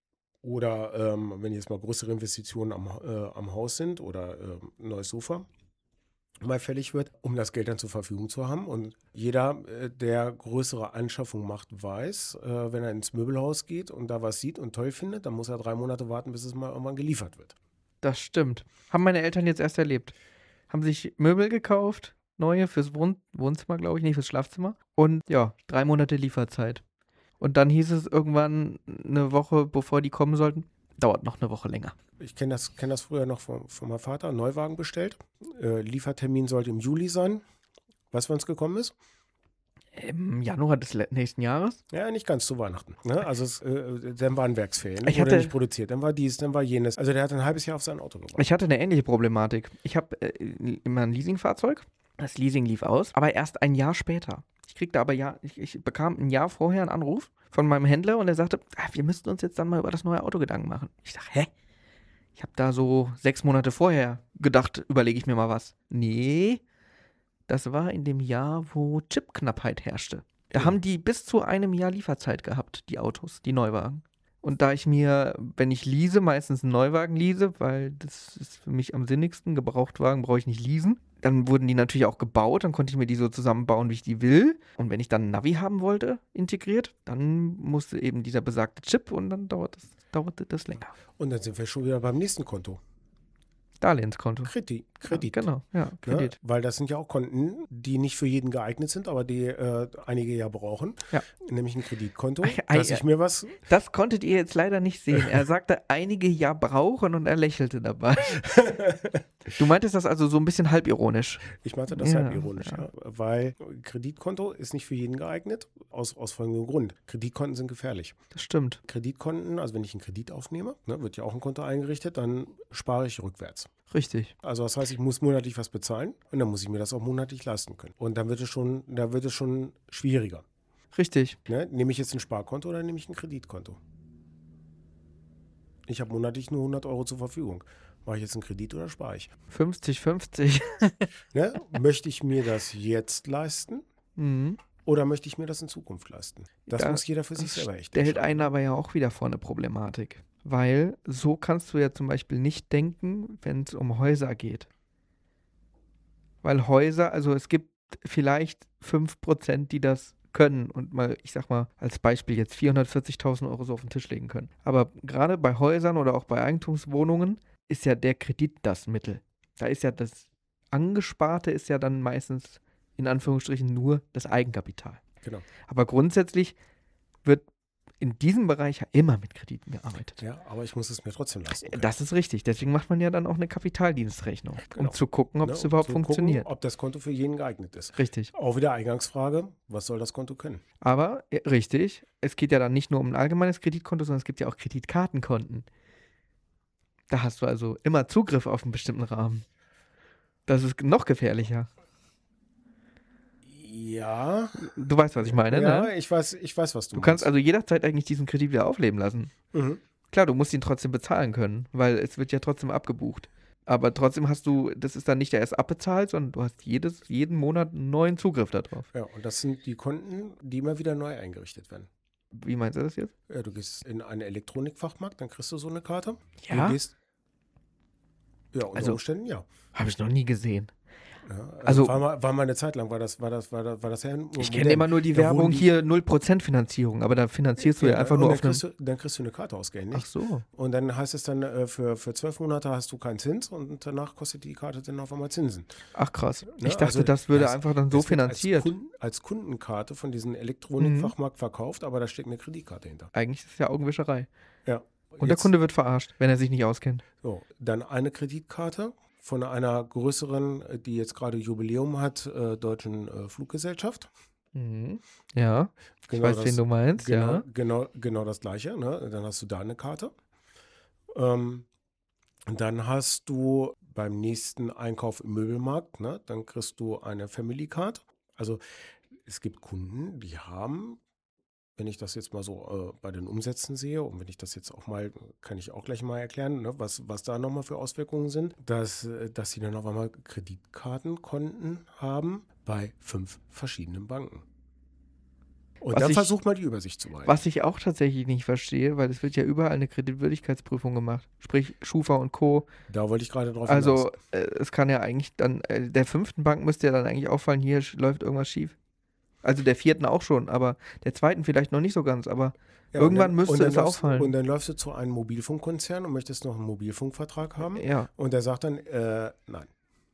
Oder ähm, wenn jetzt mal größere Investitionen am, äh, am Haus sind oder äh, ein neues Sofa mal fällig wird, um das Geld dann zur Verfügung zu haben. Und jeder, äh, der größere Anschaffungen macht, weiß, äh, wenn er ins Möbelhaus geht und da was sieht und toll findet, dann muss er drei Monate warten, bis es mal irgendwann geliefert wird. Das stimmt. Haben meine Eltern jetzt erst erlebt. Haben sich Möbel gekauft, neue fürs Wohn Wohnzimmer, glaube ich, nicht fürs Schlafzimmer. Und ja, drei Monate Lieferzeit. Und dann hieß es irgendwann eine Woche, bevor die kommen sollten, dauert noch eine Woche länger. Ich kenne das, kenn das früher noch von, von meinem Vater, einen Neuwagen bestellt. Äh, Liefertermin sollte im Juli sein. Weißt du, wann es gekommen ist? Im Januar des le- nächsten Jahres? Ja, nicht ganz zu Weihnachten. Ne? Also es, äh, dann waren Werksferien, Ich wurde hatte- nicht produziert, dann war dies, dann war jenes. Also der hat ein halbes Jahr auf sein Auto gebraucht. Ich hatte eine ähnliche Problematik. Ich habe äh, immer ein Leasingfahrzeug. Das Leasing lief aus, aber erst ein Jahr später. Ich kriegte aber ja, ich, ich bekam ein Jahr vorher einen Anruf von meinem Händler und er sagte, ah, wir müssten uns jetzt dann mal über das neue Auto Gedanken machen. Ich dachte, hä? Ich habe da so sechs Monate vorher gedacht, überlege ich mir mal was. Nee, das war in dem Jahr, wo Chipknappheit herrschte. Da Ja. haben die bis zu einem Jahr Lieferzeit gehabt, die Autos, die Neuwagen. Und da ich mir, wenn ich lease, meistens einen Neuwagen lease, weil das ist für mich am sinnigsten, Gebrauchtwagen brauche ich nicht leasen, dann wurden die natürlich auch gebaut, dann konnte ich mir die so zusammenbauen, wie ich die will. Und wenn ich dann ein Navi haben wollte, integriert, dann musste eben dieser besagte Chip und dann dauert das, dauerte das länger. Und dann sind wir schon wieder beim nächsten Konto. Darlehenskonto. Kredit. Kredit. Ja, genau, ja, Ne? Kredit. Weil das sind ja auch Konten, die nicht für jeden geeignet sind, aber die äh, einige ja brauchen. Ja. Nämlich ein Kreditkonto, Ei, dass ei. ich mir was. Das konntet ihr jetzt leider nicht sehen. Er sagte einige ja brauchen und er lächelte dabei. Du meintest das also so ein bisschen halbironisch. Ich meinte das Ja, halb ironisch, ja. ja. Weil Kreditkonto ist nicht für jeden geeignet, aus, aus folgendem Grund. Kreditkonten sind gefährlich. Das stimmt. Kreditkonten, also wenn ich einen Kredit aufnehme, ne, wird ja auch ein Konto eingerichtet, dann spare ich rückwärts. Richtig. Also das heißt, ich muss monatlich was bezahlen und dann muss ich mir das auch monatlich leisten können. Und dann wird es schon, da wird es schon schwieriger. Richtig. Ne? Nehme ich jetzt ein Sparkonto oder nehme ich ein Kreditkonto? Ich habe monatlich nur hundert Euro zur Verfügung. Mache ich jetzt einen Kredit oder spare ich? fünfzig fünfzig. Ne? Möchte ich mir das jetzt leisten Mhm. oder möchte ich mir das in Zukunft leisten? Das Da- muss jeder für sich Das selber echt stellt entscheiden. einen aber ja auch wieder vor eine Problematik. Weil so kannst du ja zum Beispiel nicht denken, wenn es um Häuser geht. Weil Häuser, also es gibt vielleicht fünf Prozent, die das können und mal, ich sag mal, als Beispiel jetzt vierhundertvierzigtausend Euro so auf den Tisch legen können. Aber gerade bei Häusern oder auch bei Eigentumswohnungen ist ja der Kredit das Mittel. Da ist ja das Angesparte ist ja dann meistens in Anführungsstrichen nur das Eigenkapital. Genau. Aber grundsätzlich wird in diesem Bereich ja immer mit Krediten gearbeitet. Ja, aber ich muss es mir trotzdem leisten können. Das ist richtig. Deswegen macht man ja dann auch eine Kapitaldienstrechnung, Genau. um zu gucken, ob Ne, es um überhaupt zu gucken, funktioniert. ob das Konto für jeden geeignet ist. Richtig. Auch wieder Eingangsfrage, was soll das Konto können? Aber äh, richtig, es geht ja dann nicht nur um ein allgemeines Kreditkonto, sondern es gibt ja auch Kreditkartenkonten. Da hast du also immer Zugriff auf einen bestimmten Rahmen. Das ist noch gefährlicher. Ja. Du weißt, was ich meine, ja, ne? ich weiß, ich weiß, was du, Du meinst. kannst also jederzeit eigentlich diesen Kredit wieder aufleben lassen. Mhm. Klar, du musst ihn trotzdem bezahlen können, weil es wird ja trotzdem abgebucht. Aber trotzdem hast du, das ist dann nicht erst abbezahlt, sondern du hast jedes, jeden Monat einen neuen Zugriff darauf. Ja, und das sind die Konten, die immer wieder neu eingerichtet werden. Wie meinst du das jetzt? Ja, du gehst in einen Elektronikfachmarkt, dann kriegst du so eine Karte. Ja? Du gehst, ja, unter Also- Umständen, ja. Habe ich noch nie gesehen. ja Also- also war mal, war mal eine Zeit lang, war das, war das, war das, war das ja Ich kenne immer nur die Da Werbung wurden die- hier null Prozent Finanzierung, aber da finanzierst du ja, einfach und nur dann auf einem. kriegst, du, dann kriegst du eine Karte ausgehändigt. Ach so. Und dann heißt es dann, äh, für, für zwölf Monate hast du keinen Zins und danach kostet die Karte dann auf einmal Zinsen. Ach krass. Ne? Ich dachte, Also das würde das- einfach dann so Das wird finanziert. Als, Kunden, als Kundenkarte von diesem Elektronikfachmarkt verkauft, aber da steckt eine Kreditkarte hinter. Eigentlich ist es ja Augenwischerei. Ja. Und der Jetzt- Kunde wird verarscht, wenn er sich nicht auskennt. So, dann eine Kreditkarte von einer größeren, äh, die jetzt gerade Jubiläum hat, äh, deutschen äh, Fluggesellschaft. Mhm. Ja, ich Genau weiß, das- wen du meinst, Genau, ja. genau, genau das Gleiche. Ne? Dann hast du da eine Karte. Ähm, und dann hast du beim nächsten Einkauf im Möbelmarkt, ne? Dann kriegst du eine Family Card. Also es gibt Kunden, die haben, wenn ich das jetzt mal so äh, bei den Umsätzen sehe und wenn ich das jetzt auch mal, kann ich auch gleich mal erklären, ne, was, was da nochmal für Auswirkungen sind, dass, äh, dass sie dann auf einmal Kreditkartenkonten haben bei fünf verschiedenen Banken. Und Was dann ich- versucht man die Übersicht zu behalten. Was ich auch tatsächlich nicht verstehe, weil es wird ja überall eine Kreditwürdigkeitsprüfung gemacht. Sprich, Schufa und Co. Da wollte ich gerade drauf Also, hinaus. äh, es kann ja eigentlich dann, äh, der fünften Bank müsste ja dann eigentlich auffallen, hier sch- läuft irgendwas schief. Also der vierten auch schon, aber der zweiten vielleicht noch nicht so ganz, aber Ja, irgendwann und dann, müsste und dann es läufst, auffallen. Und dann läufst du zu einem Mobilfunkkonzern und möchtest noch einen Mobilfunkvertrag haben. ja, Und der sagt dann, äh, nein.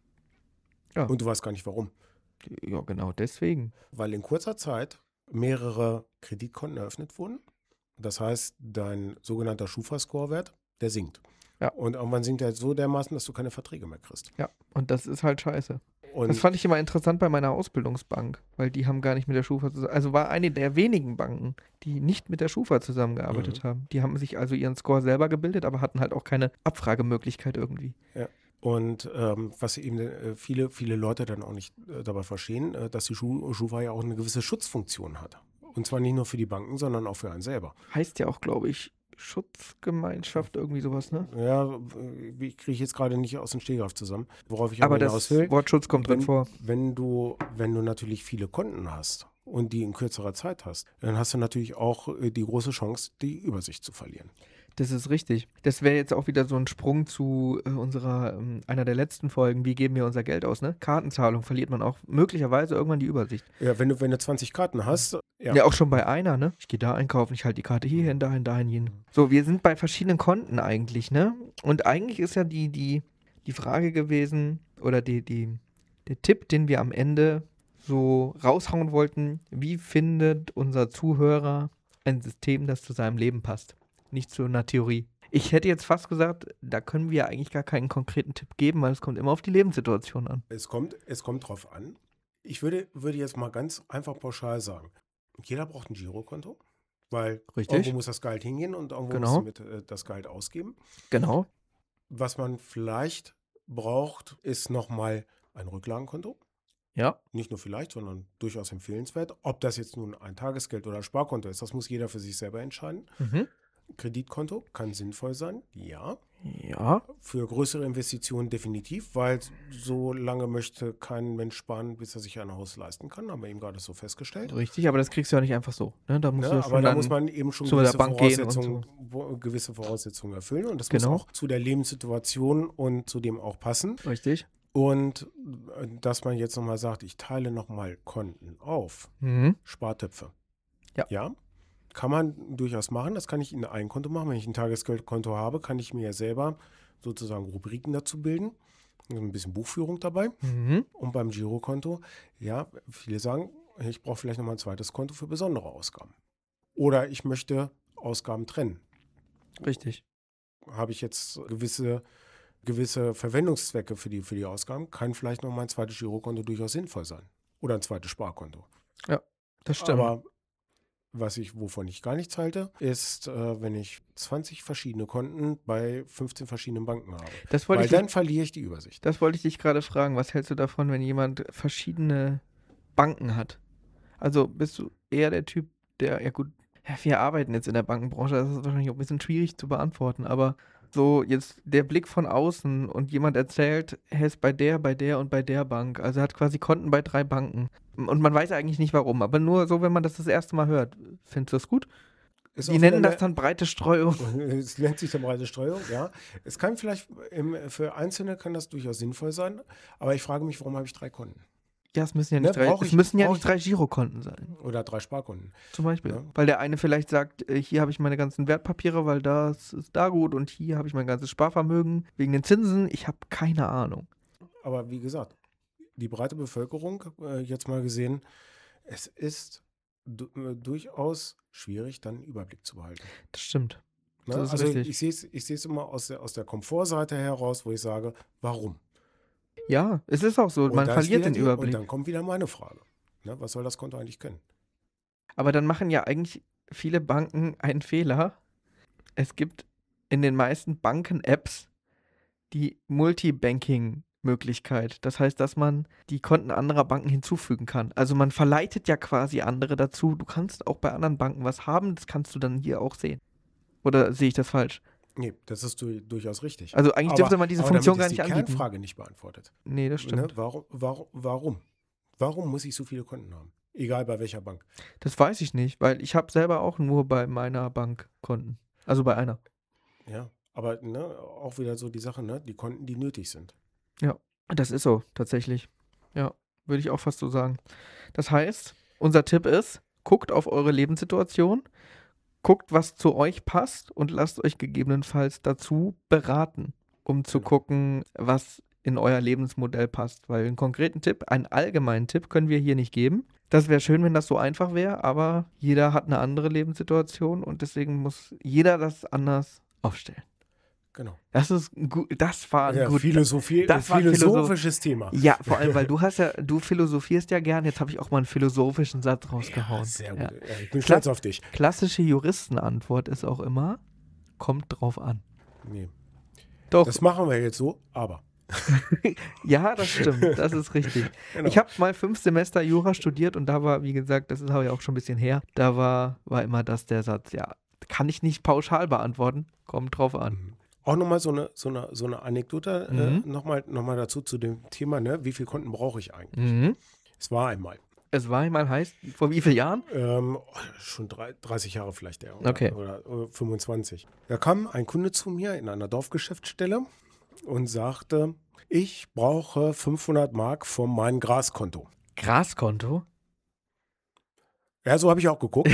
Ja. Und du weißt gar nicht warum. ja, genau deswegen. Weil in kurzer Zeit mehrere Kreditkonten eröffnet wurden. Das heißt, dein sogenannter Schufa-Score-Wert, der sinkt. Ja. Und irgendwann sinkt er so dermaßen, dass du keine Verträge mehr kriegst. Ja, und das ist halt scheiße. Und Das fand ich immer interessant bei meiner Ausbildungsbank, weil die haben gar nicht mit der Schufa zusammen, also war eine der wenigen Banken, die nicht mit der Schufa zusammengearbeitet Mhm. haben. Die haben sich also ihren Score selber gebildet, aber hatten halt auch keine Abfragemöglichkeit irgendwie. Und ähm, was eben äh, viele, viele Leute dann auch nicht äh, dabei verstehen, äh, dass die Schu Schufa ja auch eine gewisse Schutzfunktion hat. Und zwar nicht nur für die Banken, sondern auch für einen selber. Heißt ja auch, glaube ich, Schutzgemeinschaft, irgendwie sowas, ne? Ja, äh, ich kriege jetzt gerade nicht aus dem Stegreif zusammen, worauf ich Aber aber das hinaus will. Wort Schutz kommt drin wenn, vor. Wenn du, wenn du natürlich viele Konten hast und die in kürzerer Zeit hast, dann hast du natürlich auch äh, die große Chance, die Übersicht zu verlieren. Das ist richtig. Das wäre jetzt auch wieder so ein Sprung zu äh, unserer, ähm, einer der letzten Folgen, wie geben wir unser Geld aus, ne? Kartenzahlung verliert man auch möglicherweise irgendwann die Übersicht. Ja, wenn du, wenn du zwanzig Karten hast, ja. Ja, auch schon bei einer, ne? Ich gehe da einkaufen, ich halte die Karte hierhin, dahin, dahin, hin. So, wir sind bei verschiedenen Konten eigentlich, ne? Und eigentlich ist ja die, die, die Frage gewesen, oder die, die, der Tipp, den wir am Ende so raushauen wollten, wie findet unser Zuhörer ein System, das zu seinem Leben passt? Nicht zu einer Theorie. Ich hätte jetzt fast gesagt, da können wir eigentlich gar keinen konkreten Tipp geben, weil es kommt immer auf die Lebenssituation an. Es kommt, es kommt drauf an. Ich würde, würde jetzt mal ganz einfach pauschal sagen, jeder braucht ein Girokonto, weil Richtig. irgendwo muss das Gehalt hingehen und irgendwo Genau. musst du mit äh, das Gehalt ausgeben. Genau. Was man vielleicht braucht, ist nochmal ein Rücklagenkonto. Ja. Nicht nur vielleicht, sondern durchaus empfehlenswert. Ob das jetzt nun ein Tagesgeld oder ein Sparkonto ist, das muss jeder für sich selber entscheiden. Mhm. Kreditkonto kann sinnvoll sein, ja. Ja. Für größere Investitionen definitiv, weil so lange möchte kein Mensch sparen, bis er sich ein Haus leisten kann, haben wir eben gerade so festgestellt. Richtig, aber das kriegst du ja nicht einfach so. Ne? Da musst Ne, du schon aber da dann muss man eben schon zu der gewisse Bank gehen und Voraussetzungen, wo- gewisse Voraussetzungen erfüllen und das Genau. muss auch zu der Lebenssituation und zu dem auch passen. Richtig. Und äh, dass man jetzt nochmal sagt, ich teile nochmal Konten auf, Mhm. Spartöpfe. Ja. Ja, kann man durchaus machen. Das kann ich in ein Konto machen. Wenn ich ein Tagesgeldkonto habe, kann ich mir ja selber sozusagen Rubriken dazu bilden. Ein bisschen Buchführung dabei. Mhm. Und beim Girokonto, ja, viele sagen, ich brauche vielleicht nochmal ein zweites Konto für besondere Ausgaben. Oder ich möchte Ausgaben trennen. Richtig. Habe ich jetzt gewisse, gewisse Verwendungszwecke für die, für die Ausgaben, kann vielleicht noch mal ein zweites Girokonto durchaus sinnvoll sein. Oder ein zweites Sparkonto. Das stimmt. Aber was ich, wovon ich gar nichts halte, ist, äh, wenn ich zwanzig verschiedene Konten bei fünfzehn verschiedenen Banken habe. Das wollte Weil ich dich, dann verliere ich die Übersicht. das wollte ich dich gerade fragen. Was hältst du davon, wenn jemand verschiedene Banken hat? Also bist du eher der Typ, der, ja gut, ja, wir arbeiten jetzt in der Bankenbranche, das ist wahrscheinlich auch ein bisschen schwierig zu beantworten, aber so jetzt der Blick von außen und jemand erzählt, er ist bei der, bei der und bei der Bank. Also er hat quasi Konten bei drei Banken. Und man weiß eigentlich nicht warum, aber nur so, wenn man das das erste Mal hört. Findest du das gut? Ist Die auch nennen wieder das dann breite Streuung. eine- Es nennt sich dann breite Streuung, ja. Es kann vielleicht, im, für Einzelne kann das durchaus sinnvoll sein, aber ich frage mich, warum habe ich drei Konten? Ja, es müssen ja Ne, nicht drei, brauch es ich- müssen ja brauch nicht drei Girokonten sein, Oder drei Sparkonten. zum Beispiel. Ja. Weil der eine vielleicht sagt, äh, hier habe ich meine ganzen Wertpapiere, weil das ist da gut und hier habe ich mein ganzes Sparvermögen wegen den Zinsen. Ich habe keine Ahnung. Aber wie gesagt, die breite Bevölkerung, äh, jetzt mal gesehen, es ist du, äh, durchaus schwierig, dann einen Überblick zu behalten. Das stimmt. Ne? Das ist Also richtig. ich sehe es ich sehe es immer aus der, aus der Komfortseite heraus, wo ich sage, warum? Ja, es ist auch so, Und man da ist verliert wieder den die, Überblick. Und dann kommt wieder meine Frage. Ne? Was soll das Konto eigentlich können? Aber dann machen ja eigentlich viele Banken einen Fehler. Es gibt in den meisten Banken-Apps die Multibanking-Möglichkeit. Das heißt, dass man die Konten anderer Banken hinzufügen kann. Also man verleitet ja quasi andere dazu. Du kannst auch bei anderen Banken was haben, das kannst du dann hier auch sehen. Oder sehe ich das falsch? Nee, das ist du, durchaus richtig. Also eigentlich dürfte man diese aber Funktion damit gar ist nicht die anbieten. Kernfrage nicht beantwortet. Nee, das Ne? stimmt. Warum, warum, warum? Warum muss ich so viele Konten haben? Egal bei welcher Bank. Das weiß ich nicht, weil ich habe selber auch nur bei meiner Bank Konten. Also bei einer. Ja, aber ne, auch wieder so die Sache, ne? Die Konten, die nötig sind. Das ist so, tatsächlich. Ja, würde ich auch fast so sagen. Das heißt, unser Tipp ist, guckt auf eure Lebenssituation, guckt, was zu euch passt und lasst euch gegebenenfalls dazu beraten, um zu Genau. gucken, was in euer Lebensmodell passt. Weil einen konkreten Tipp, einen allgemeinen Tipp können wir hier nicht geben. Das wäre schön, wenn das so einfach wäre, aber jeder hat eine andere Lebenssituation und deswegen muss jeder das anders aufstellen. Genau. Das ist ein gut, das war ein Ja, gut. Philosophie, das war ein philosophisches Thema. Ja, vor allem, weil du hast ja, du philosophierst ja gern. Jetzt habe ich auch mal einen philosophischen Satz rausgehauen. Ja, sehr Ja. gut. Ja, ich bin Kla- stolz auf dich. Klassische Juristenantwort ist auch immer, kommt drauf an. Nee, Doch, das machen wir jetzt so, aber. ja, das stimmt, das ist richtig. Genau. Ich habe mal fünf Semester Jura studiert und da war, wie gesagt, das ist aber ja auch schon ein bisschen her, da war, war immer das der Satz, ja, kann ich nicht pauschal beantworten, kommt drauf an. Mhm. Auch nochmal so eine, so eine, so eine Anekdote Mhm. äh, nochmal noch mal dazu zu dem Thema, ne? Wie viele Konten brauche ich eigentlich? Mhm. Es war einmal, Es war einmal heißt, vor wie vielen Jahren? ähm, oh, schon drei, dreißig Jahre vielleicht, ja, oder, Okay. oder, oder fünfundzwanzig. Da kam ein Kunde zu mir in einer Dorfgeschäftsstelle und sagte, ich brauche fünfhundert Mark von meinem Graskonto. Graskonto? Ja, so habe ich auch geguckt.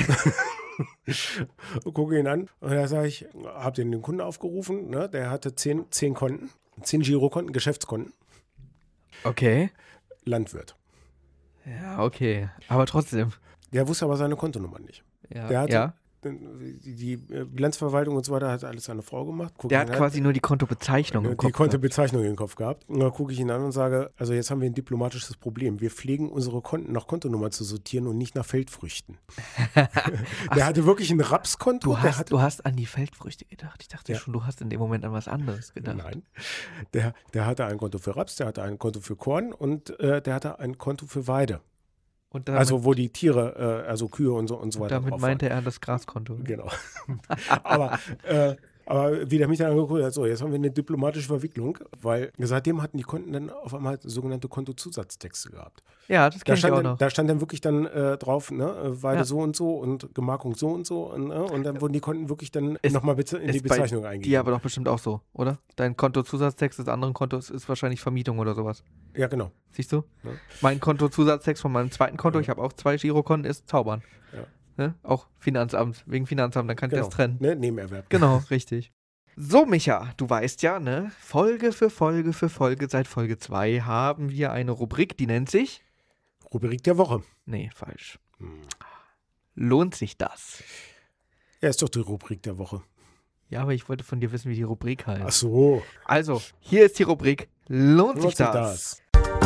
Und gucke ihn an und da sage ich, habe den, den Kunden aufgerufen, ne? Der hatte zehn, zehn Konten, zehn Girokonten, Geschäftskonten, Okay. Landwirt. Ja, okay. Aber trotzdem. Der wusste aber seine Kontonummer nicht. Ja. Der hatte, ja. Die, die Bilanzverwaltung und so weiter hat alles seine Frau gemacht. Guck Der ihn hat an, quasi nur die Kontobezeichnung im die Kopf. Kontobezeichnung im Kopf gehabt. Und dann gucke ich ihn an und sage, also jetzt haben wir ein diplomatisches Problem. Wir pflegen unsere Konten nach Kontonummer zu sortieren und nicht nach Feldfrüchten. Der hatte wirklich ein Rapskonto. Du der hast, hatte, du hast an die Feldfrüchte gedacht. Ich dachte Ja. schon, du hast in dem Moment an was anderes gedacht. Nein. Der, der hatte ein Konto für Raps, der hatte ein Konto für Korn und äh, der hatte ein Konto für Weide. Und damit, Also wo die Tiere, äh, also Kühe und so, und so weiter damit drauf meinte er das Graskonto. waren. Genau. Aber äh, Aber wie der mich dann angeguckt hat, so, jetzt haben wir eine diplomatische Verwicklung, weil seitdem hatten die Kunden dann auf einmal sogenannte Kontozusatztexte gehabt. Ja, das Da kenne ich stand, auch dann, noch. da stand dann wirklich dann äh, drauf, ne, äh, Weide Ja. so und so und Gemarkung so und so. Und, ne, und dann wurden die Konten wirklich dann Ist- nochmal in die Ist bei Bezeichnung dir eingegeben. aber doch bestimmt auch so, oder? Dein Kontozusatztext des anderen Kontos ist wahrscheinlich Vermietung oder sowas. Ja, genau. Siehst du? Ja. Mein Kontozusatztext von meinem zweiten Konto, Ja. ich habe auch zwei Girokonten, ist Zaubern. Ja. Ne? Auch Finanzamt, wegen Finanzamt, dann kann Genau. ich das trennen. Ne, Nebenerwerb. Genau, richtig. So, Micha, du weißt ja, ne? Folge für Folge für Folge, seit Folge zwei haben wir eine Rubrik, die nennt sich. Rubrik der Woche. Nee, falsch. Hm. Lohnt sich das? Ja, ist doch die Rubrik der Woche. Ja, aber ich wollte von dir wissen, wie die Rubrik heißt. Ach so. Also, hier ist die Rubrik. Lohnt, sich Lohnt sich das?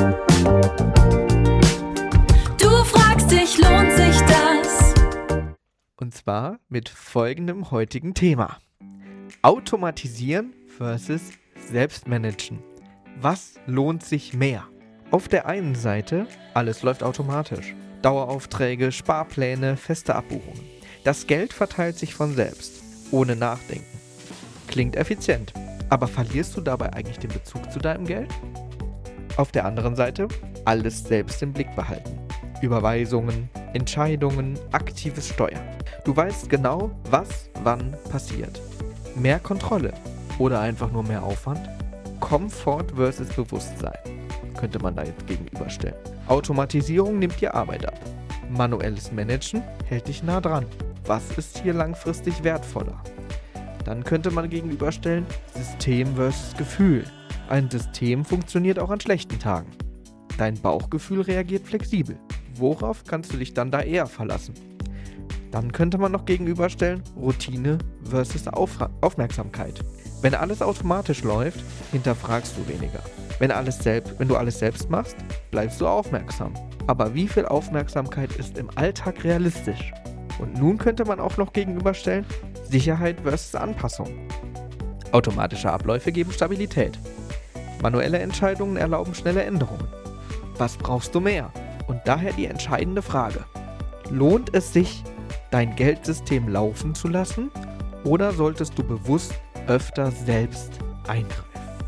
Du fragst dich, lohnt sich das? Und zwar mit folgendem heutigen Thema. Automatisieren versus Selbstmanagen. Was lohnt sich mehr? Auf der einen Seite, alles läuft automatisch. Daueraufträge, Sparpläne, feste Abbuchungen. Das Geld verteilt sich von selbst, ohne Nachdenken. Klingt effizient, aber verlierst du dabei eigentlich den Bezug zu deinem Geld? Auf der anderen Seite, alles selbst im Blick behalten. Überweisungen, Entscheidungen, aktives Steuern. Du weißt genau, was wann passiert. Mehr Kontrolle oder einfach nur mehr Aufwand? Komfort versus Bewusstsein könnte man da jetzt gegenüberstellen. Automatisierung nimmt dir Arbeit ab. Manuelles Managen hält dich nah dran. Was ist hier langfristig wertvoller? Dann könnte man gegenüberstellen System versus Gefühl. Ein System funktioniert auch an schlechten Tagen. Dein Bauchgefühl reagiert flexibel. Worauf kannst du dich dann da eher verlassen? Dann könnte man noch gegenüberstellen Routine versus Auf- Aufmerksamkeit. Wenn alles automatisch läuft, hinterfragst du weniger. Wenn, alles selbst, wenn du alles selbst machst, bleibst du aufmerksam. Aber wie viel Aufmerksamkeit ist im Alltag realistisch? Und nun könnte man auch noch gegenüberstellen Sicherheit versus Anpassung. Automatische Abläufe geben Stabilität. Manuelle Entscheidungen erlauben schnelle Änderungen. Was brauchst du mehr? Und daher die entscheidende Frage. Lohnt es sich, dein Geldsystem laufen zu lassen? Oder solltest du bewusst öfter selbst eingreifen?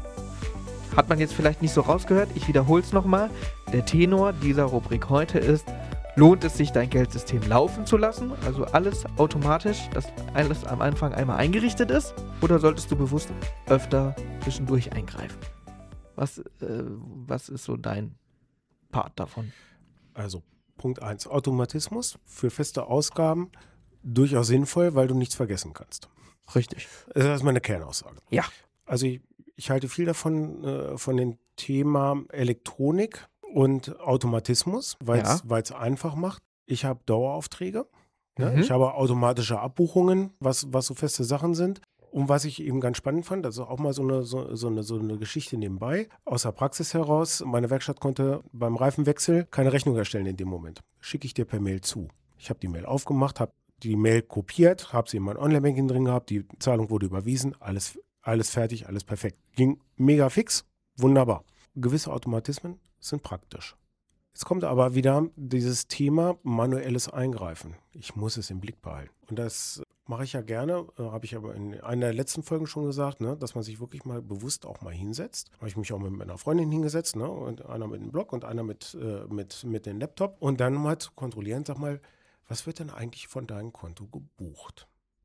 Hat man jetzt vielleicht nicht so rausgehört? Ich wiederhole es nochmal. Der Tenor dieser Rubrik heute ist, lohnt es sich, dein Geldsystem laufen zu lassen? Also alles automatisch, dass alles am Anfang einmal eingerichtet ist? Oder solltest du bewusst öfter zwischendurch eingreifen? Was, äh, was ist so dein Part davon? Also, Punkt eins. Automatismus für feste Ausgaben durchaus sinnvoll, weil du nichts vergessen kannst. Richtig. Das ist meine Kernaussage. Ja. Also ich, ich halte viel davon, äh, von dem Thema Elektronik und Automatismus, weil es Ja. einfach macht. Ich habe Daueraufträge, ne? Mhm. Ich habe automatische Abbuchungen, was, was so feste Sachen sind. Und was ich eben ganz spannend fand, also auch mal so eine, so, so, eine, so eine Geschichte nebenbei, aus der Praxis heraus, meine Werkstatt konnte beim Reifenwechsel keine Rechnung erstellen in dem Moment. Schicke ich dir per Mail zu. Ich habe die Mail aufgemacht, habe die Mail kopiert, habe sie in mein Online-Banking drin gehabt, die Zahlung wurde überwiesen, alles, alles fertig, alles perfekt. Ging mega fix, wunderbar. Gewisse Automatismen sind praktisch. Jetzt kommt aber wieder dieses Thema manuelles Eingreifen. Ich muss es im Blick behalten. Und das mache ich ja gerne, äh, habe ich aber in einer der letzten Folgen schon gesagt, ne, dass man sich wirklich mal bewusst auch mal hinsetzt. Habe ich mich auch mit meiner Freundin hingesetzt, ne, und einer mit dem Blog und einer mit, äh, mit, mit dem Laptop. Und dann mal zu kontrollieren, sag mal, was wird denn eigentlich von deinem Konto gebucht?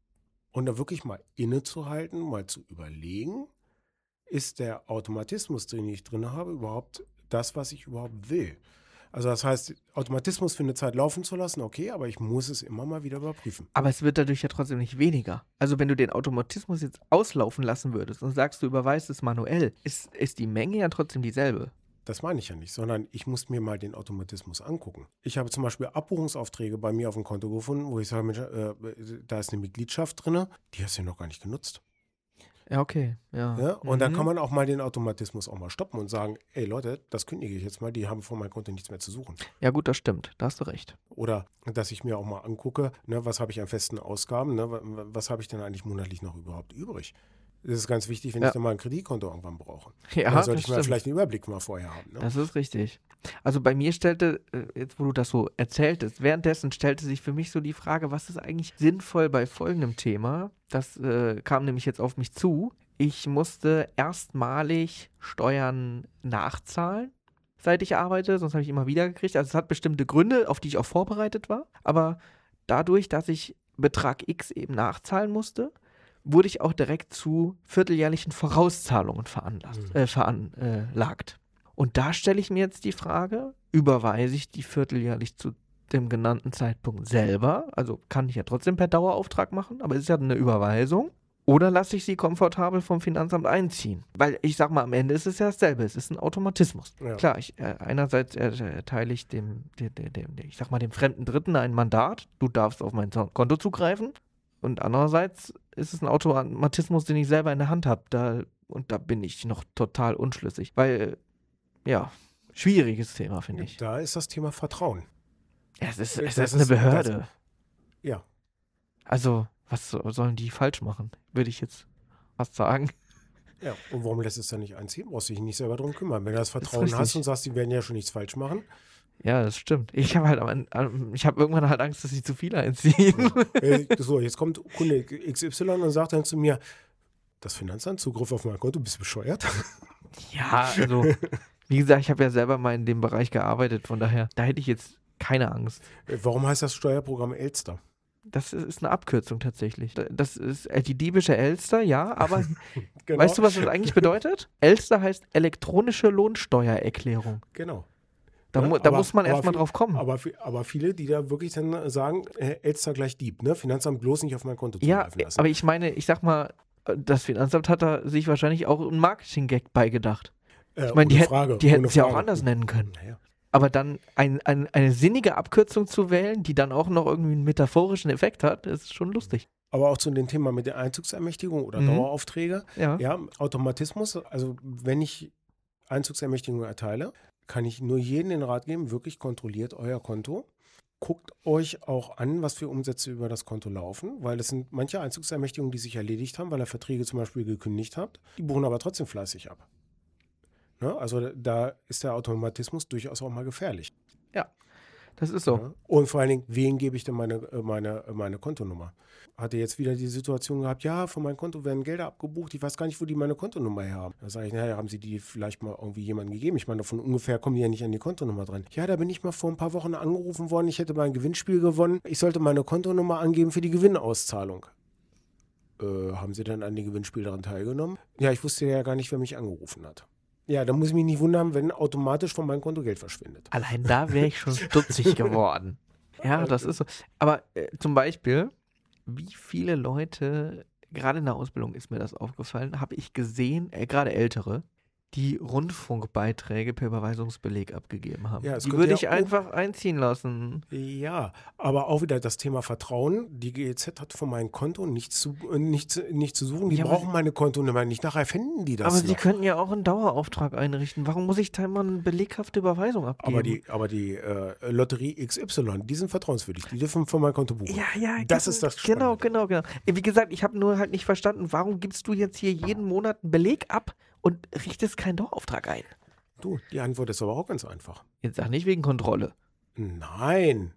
Und da wirklich mal innezuhalten, mal zu überlegen, ist der Automatismus, den ich drin habe, überhaupt das, was ich überhaupt will? Also das heißt, Automatismus für eine Zeit laufen zu lassen, okay, aber ich muss es immer mal wieder überprüfen. Aber es wird dadurch ja trotzdem nicht weniger. Also wenn du den Automatismus jetzt auslaufen lassen würdest und sagst, du überweist es manuell, ist, ist die Menge ja trotzdem dieselbe. Das meine ich ja nicht, sondern ich muss mir mal den Automatismus angucken. Ich habe zum Beispiel Abbuchungsaufträge bei mir auf dem Konto gefunden, wo ich sage, Mensch, äh, da ist eine Mitgliedschaft drin, die hast du noch gar nicht genutzt. Ja, okay. Ja. Ja? Und mhm. da kann man auch mal den Automatismus auch mal stoppen und sagen, ey Leute, das kündige ich jetzt mal, die haben von meinem Konto nichts mehr zu suchen. Ja gut, das stimmt, da hast du recht. Oder dass ich mir auch mal angucke, ne, was habe ich an festen Ausgaben, ne, was habe ich denn eigentlich monatlich noch überhaupt übrig? Das ist ganz wichtig, wenn Ja. ich dann mal ein Kreditkonto irgendwann brauche. Ja, Da sollte das ich mal stimmt. vielleicht einen Überblick mal vorher haben. Ne? Das ist richtig. Also bei mir stellte, äh, jetzt wo du das so erzähltest, währenddessen stellte sich für mich so die Frage, was ist eigentlich sinnvoll bei folgendem Thema? Das äh, kam nämlich jetzt auf mich zu. Ich musste erstmalig Steuern nachzahlen, seit ich arbeite, sonst habe ich immer wieder gekriegt. Also es hat bestimmte Gründe, auf die ich auch vorbereitet war. Aber dadurch, dass ich Betrag X eben nachzahlen musste, wurde ich auch direkt zu vierteljährlichen Vorauszahlungen veranlasst, Mhm. äh, veranlagt. Und da stelle ich mir jetzt die Frage, überweise ich die vierteljährlich zu dem genannten Zeitpunkt selber? Also kann ich ja trotzdem per Dauerauftrag machen, aber es ist ja eine Überweisung. Oder lasse ich sie komfortabel vom Finanzamt einziehen? Weil ich sag mal, am Ende ist es ja dasselbe. Es ist ein Automatismus. Ja. Klar, ich, äh, einerseits erteile ich dem, dem, dem, dem, ich sag mal, dem fremden Dritten ein Mandat. Du darfst auf mein Konto zugreifen. Und andererseits ist es ein Automatismus, den ich selber in der Hand habe. Da, und da bin ich noch total unschlüssig. Weil, ja, schwieriges Thema, finde ich. Da ist das Thema Vertrauen. Ja, es ist, Das es ist eine ist- Behörde. Ja. Also, was so- sollen die falsch machen? Würde ich jetzt fast sagen. Ja, und warum lässt es dann nicht einziehen? Brauchst du dich nicht selber drum kümmern. Wenn du das ist Vertrauen richtig. hast und sagst, die werden ja schon nichts falsch machen, Ja, das stimmt. Ich habe halt, am- am- ich habe irgendwann halt Angst, dass sie zu viel einziehen. äh, so, jetzt kommt Kunde X Y und sagt dann zu mir, das Finanzamt, Zugriff auf mein Konto, bist du bescheuert? Ja, also, wie gesagt, ich habe ja selber mal in dem Bereich gearbeitet, von daher, da hätte ich jetzt keine Angst. Äh, Warum heißt das Steuerprogramm Elster? Das ist, ist eine Abkürzung tatsächlich. Das ist äh, die diebische Elster, ja, aber Genau. weißt du, was das eigentlich bedeutet? Elster heißt elektronische Lohnsteuererklärung. Genau. Da, Ja, mu da aber- muss man aber erstmal viel- drauf kommen. Aber, vi- aber viele, die da wirklich dann sagen, äh, Elster gleich Dieb, ne? Finanzamt bloß nicht auf mein Konto Ja, zugreifen lassen. aber ich meine, ich sag mal, das Finanzamt hat da sich wahrscheinlich auch einen Marketing-Gag beigedacht. Äh, Ich meine, die, ohne hätten- Frage, die hätten ohne es ja auch Frage. anders nennen können. Naja. Aber dann ein, ein, eine sinnige Abkürzung zu wählen, die dann auch noch irgendwie einen metaphorischen Effekt hat, ist schon lustig. Aber auch zu dem Thema mit der Einzugsermächtigung oder Mhm. Daueraufträge. Ja. Ja, Automatismus, also wenn ich Einzugsermächtigung erteile, kann ich nur jedem den Rat geben, wirklich kontrolliert euer Konto. Guckt euch auch an, was für Umsätze über das Konto laufen, weil es sind manche Einzugsermächtigungen, die sich erledigt haben, weil ihr Verträge zum Beispiel gekündigt habt, die buchen aber trotzdem fleißig ab. Ne? Also da ist der Automatismus durchaus auch mal gefährlich. Das ist so. Ja? Und vor allen Dingen, wen gebe ich denn meine, äh, meine, äh, meine Kontonummer? Hatte jetzt wieder die Situation gehabt, ja, von meinem Konto werden Gelder abgebucht, ich weiß gar nicht, wo die meine Kontonummer her haben. Da sage ich, naja, haben sie die vielleicht mal irgendwie jemandem gegeben? Ich meine, von ungefähr kommen die ja nicht an die Kontonummer dran. Ja, da bin ich mal vor ein paar Wochen angerufen worden, ich hätte mal ein Gewinnspiel gewonnen, ich sollte meine Kontonummer angeben für die Gewinnauszahlung. Äh, haben sie dann an dem Gewinnspiel daran teilgenommen? Ja, ich wusste ja gar nicht, wer mich angerufen hat. Ja, da muss ich mich nicht wundern, wenn automatisch von meinem Konto Geld verschwindet. Allein da wäre ich schon stutzig geworden. Ja, das ist so. Aber äh, zum Beispiel, wie viele Leute, gerade in der Ausbildung ist mir das aufgefallen, habe ich gesehen, äh, gerade Ältere, die Rundfunkbeiträge per Überweisungsbeleg abgegeben haben. Ja, es die könnte würde ja ich auch- einfach einziehen lassen. Ja, aber auch wieder das Thema Vertrauen. Die G E Z hat von meinem Konto nichts zu, äh, nichts, nichts zu suchen. Die Ja, aber brauchen meine Kontonummer nicht. Nachher finden die das Aber sie noch. könnten ja auch einen Dauerauftrag einrichten. Warum muss ich da immer eine beleghafte Überweisung abgeben? aber die, aber die äh, Lotterie X Y, die sind vertrauenswürdig. Die dürfen von meinem Konto buchen. Ja, ja, Das genau, ist das Genau, Spannende. genau, genau. Wie gesagt, ich habe nur halt nicht verstanden, warum gibst du jetzt hier jeden Monat einen Beleg ab und richtest keinen Dauerauftrag ein? Du, die Antwort ist aber auch ganz einfach. Jetzt sag nicht wegen Kontrolle. Nein.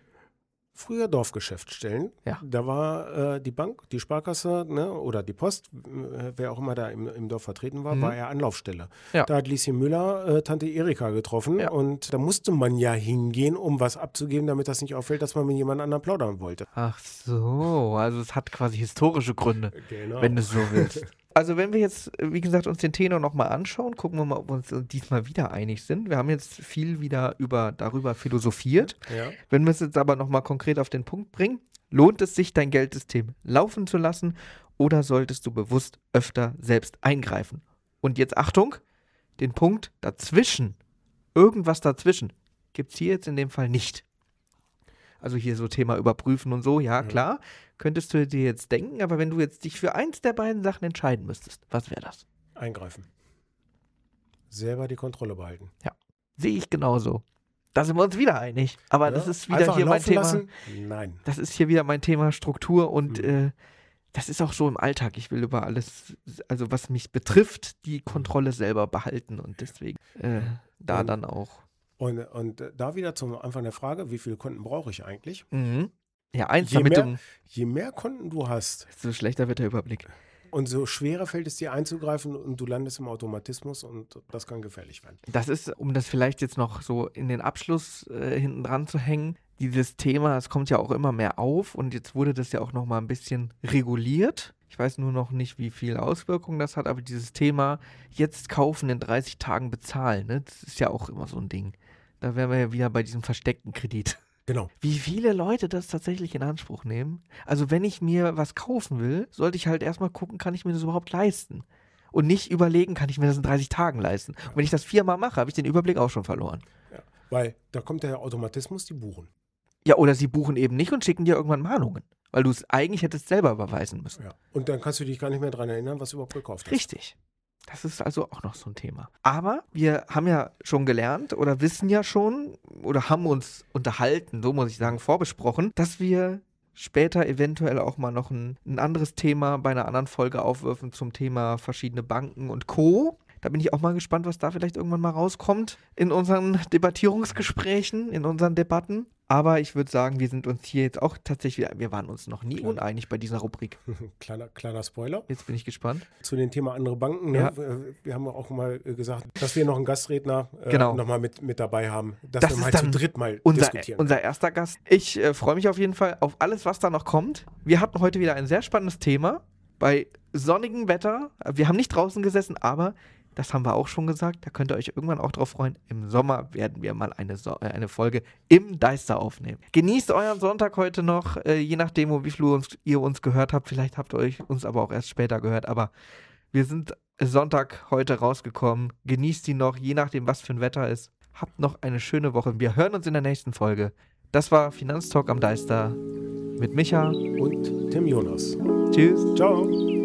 Früher Dorfgeschäftsstellen, Ja. da war äh, die Bank, die Sparkasse ne, oder die Post, äh, wer auch immer da im, im Dorf vertreten war, Mhm. war ja Anlaufstelle. Ja. Da hat Lieschen Müller äh, Tante Erika getroffen Ja. und da musste man ja hingehen, um was abzugeben, damit das nicht auffällt, dass man mit jemand anderem plaudern wollte. Ach so, also es hat quasi historische Gründe, Genau. wenn du es so willst. Also wenn wir jetzt, wie gesagt, uns den Tenor nochmal anschauen, gucken wir mal, ob wir uns diesmal wieder einig sind. Wir haben jetzt viel wieder über, darüber philosophiert. Ja. Wenn wir es jetzt aber nochmal konkret auf den Punkt bringen, lohnt es sich, dein Geldsystem laufen zu lassen oder solltest du bewusst öfter selbst eingreifen? Und jetzt Achtung, den Punkt dazwischen, irgendwas dazwischen, gibt es hier jetzt in dem Fall nicht. Also hier so Thema überprüfen und so, ja klar, könntest du dir jetzt denken, aber wenn du jetzt dich für eins der beiden Sachen entscheiden müsstest, was wäre das? Eingreifen. Selber die Kontrolle behalten. Sehe ich genauso. Da sind wir uns wieder einig. Aber Ja. das ist wieder Einfach hier mein laufen Thema. lassen? Nein. Das ist hier wieder mein Thema Struktur und Mhm. äh, das ist auch so im Alltag. Ich will über alles, also was mich betrifft, die Kontrolle selber behalten und deswegen äh, da und, dann auch. Und, und da wieder zum Anfang der Frage, wie viele Konten brauche ich eigentlich? Mhm. Ja, eins Je damit mehr, du, je mehr Konten du hast, so schlechter wird der Überblick. und so schwerer fällt es dir einzugreifen und du landest im Automatismus und das kann gefährlich werden. Das ist, um das vielleicht jetzt noch so in den Abschluss äh, hinten dran zu hängen, dieses Thema, es kommt ja auch immer mehr auf und jetzt wurde das ja auch noch mal ein bisschen reguliert. Ich weiß nur noch nicht, wie viel Auswirkungen das hat, aber dieses Thema, jetzt kaufen, in dreißig Tagen bezahlen, ne? Das ist ja auch immer so ein Ding. Da wären wir ja wieder bei diesem versteckten Kredit. Genau. Wie viele Leute das tatsächlich in Anspruch nehmen. Also wenn ich mir was kaufen will, sollte ich halt erstmal gucken, kann ich mir das überhaupt leisten? Und nicht überlegen, kann ich mir das in dreißig Tagen leisten? Und wenn ich das viermal mache, habe ich den Überblick auch schon verloren. Ja, weil da kommt der Automatismus, die buchen. Ja, oder sie buchen eben nicht und schicken dir irgendwann Mahnungen. Weil du es eigentlich hättest selber überweisen müssen. Ja. Und dann kannst du dich gar nicht mehr daran erinnern, was du überhaupt gekauft hast. Richtig. Das ist also auch noch so ein Thema. Aber wir haben ja schon gelernt oder wissen ja schon oder haben uns unterhalten, so muss ich sagen, vorbesprochen, dass wir später eventuell auch mal noch ein, ein anderes Thema bei einer anderen Folge aufwerfen zum Thema verschiedene Banken und Co. Da bin ich auch mal gespannt, was da vielleicht irgendwann mal rauskommt in unseren Debattierungsgesprächen, in unseren Debatten. Aber ich würde sagen, wir sind uns hier jetzt auch tatsächlich, wir waren uns noch nie Klar. uneinig bei dieser Rubrik. kleiner, kleiner Spoiler. Jetzt bin ich gespannt. Zu dem Thema andere Banken. Ne? Ja. Wir haben auch mal gesagt, dass wir noch einen Gastredner äh, Genau. nochmal mit, mit dabei haben, dass Das wir ist mal dann zu dritt mal Unser, diskutieren. unser erster Gast. Ich äh, freue mich auf jeden Fall auf alles, was da noch kommt. Wir hatten heute wieder ein sehr spannendes Thema. Bei sonnigem Wetter. Wir haben nicht draußen gesessen, aber das haben wir auch schon gesagt. Da könnt ihr euch irgendwann auch drauf freuen. Im Sommer werden wir mal eine, so äh, eine Folge im Deister aufnehmen. Genießt euren Sonntag heute noch. Äh, je nachdem, wie viel uns, ihr uns gehört habt. Vielleicht habt ihr euch uns aber auch erst später gehört. Aber wir sind Sonntag heute rausgekommen. Genießt sie noch, je nachdem, was für ein Wetter ist. Habt noch eine schöne Woche. Wir hören uns in der nächsten Folge. Das war Finanztalk am Deister mit Micha Und Tim Jonas. Tschüss. Ciao.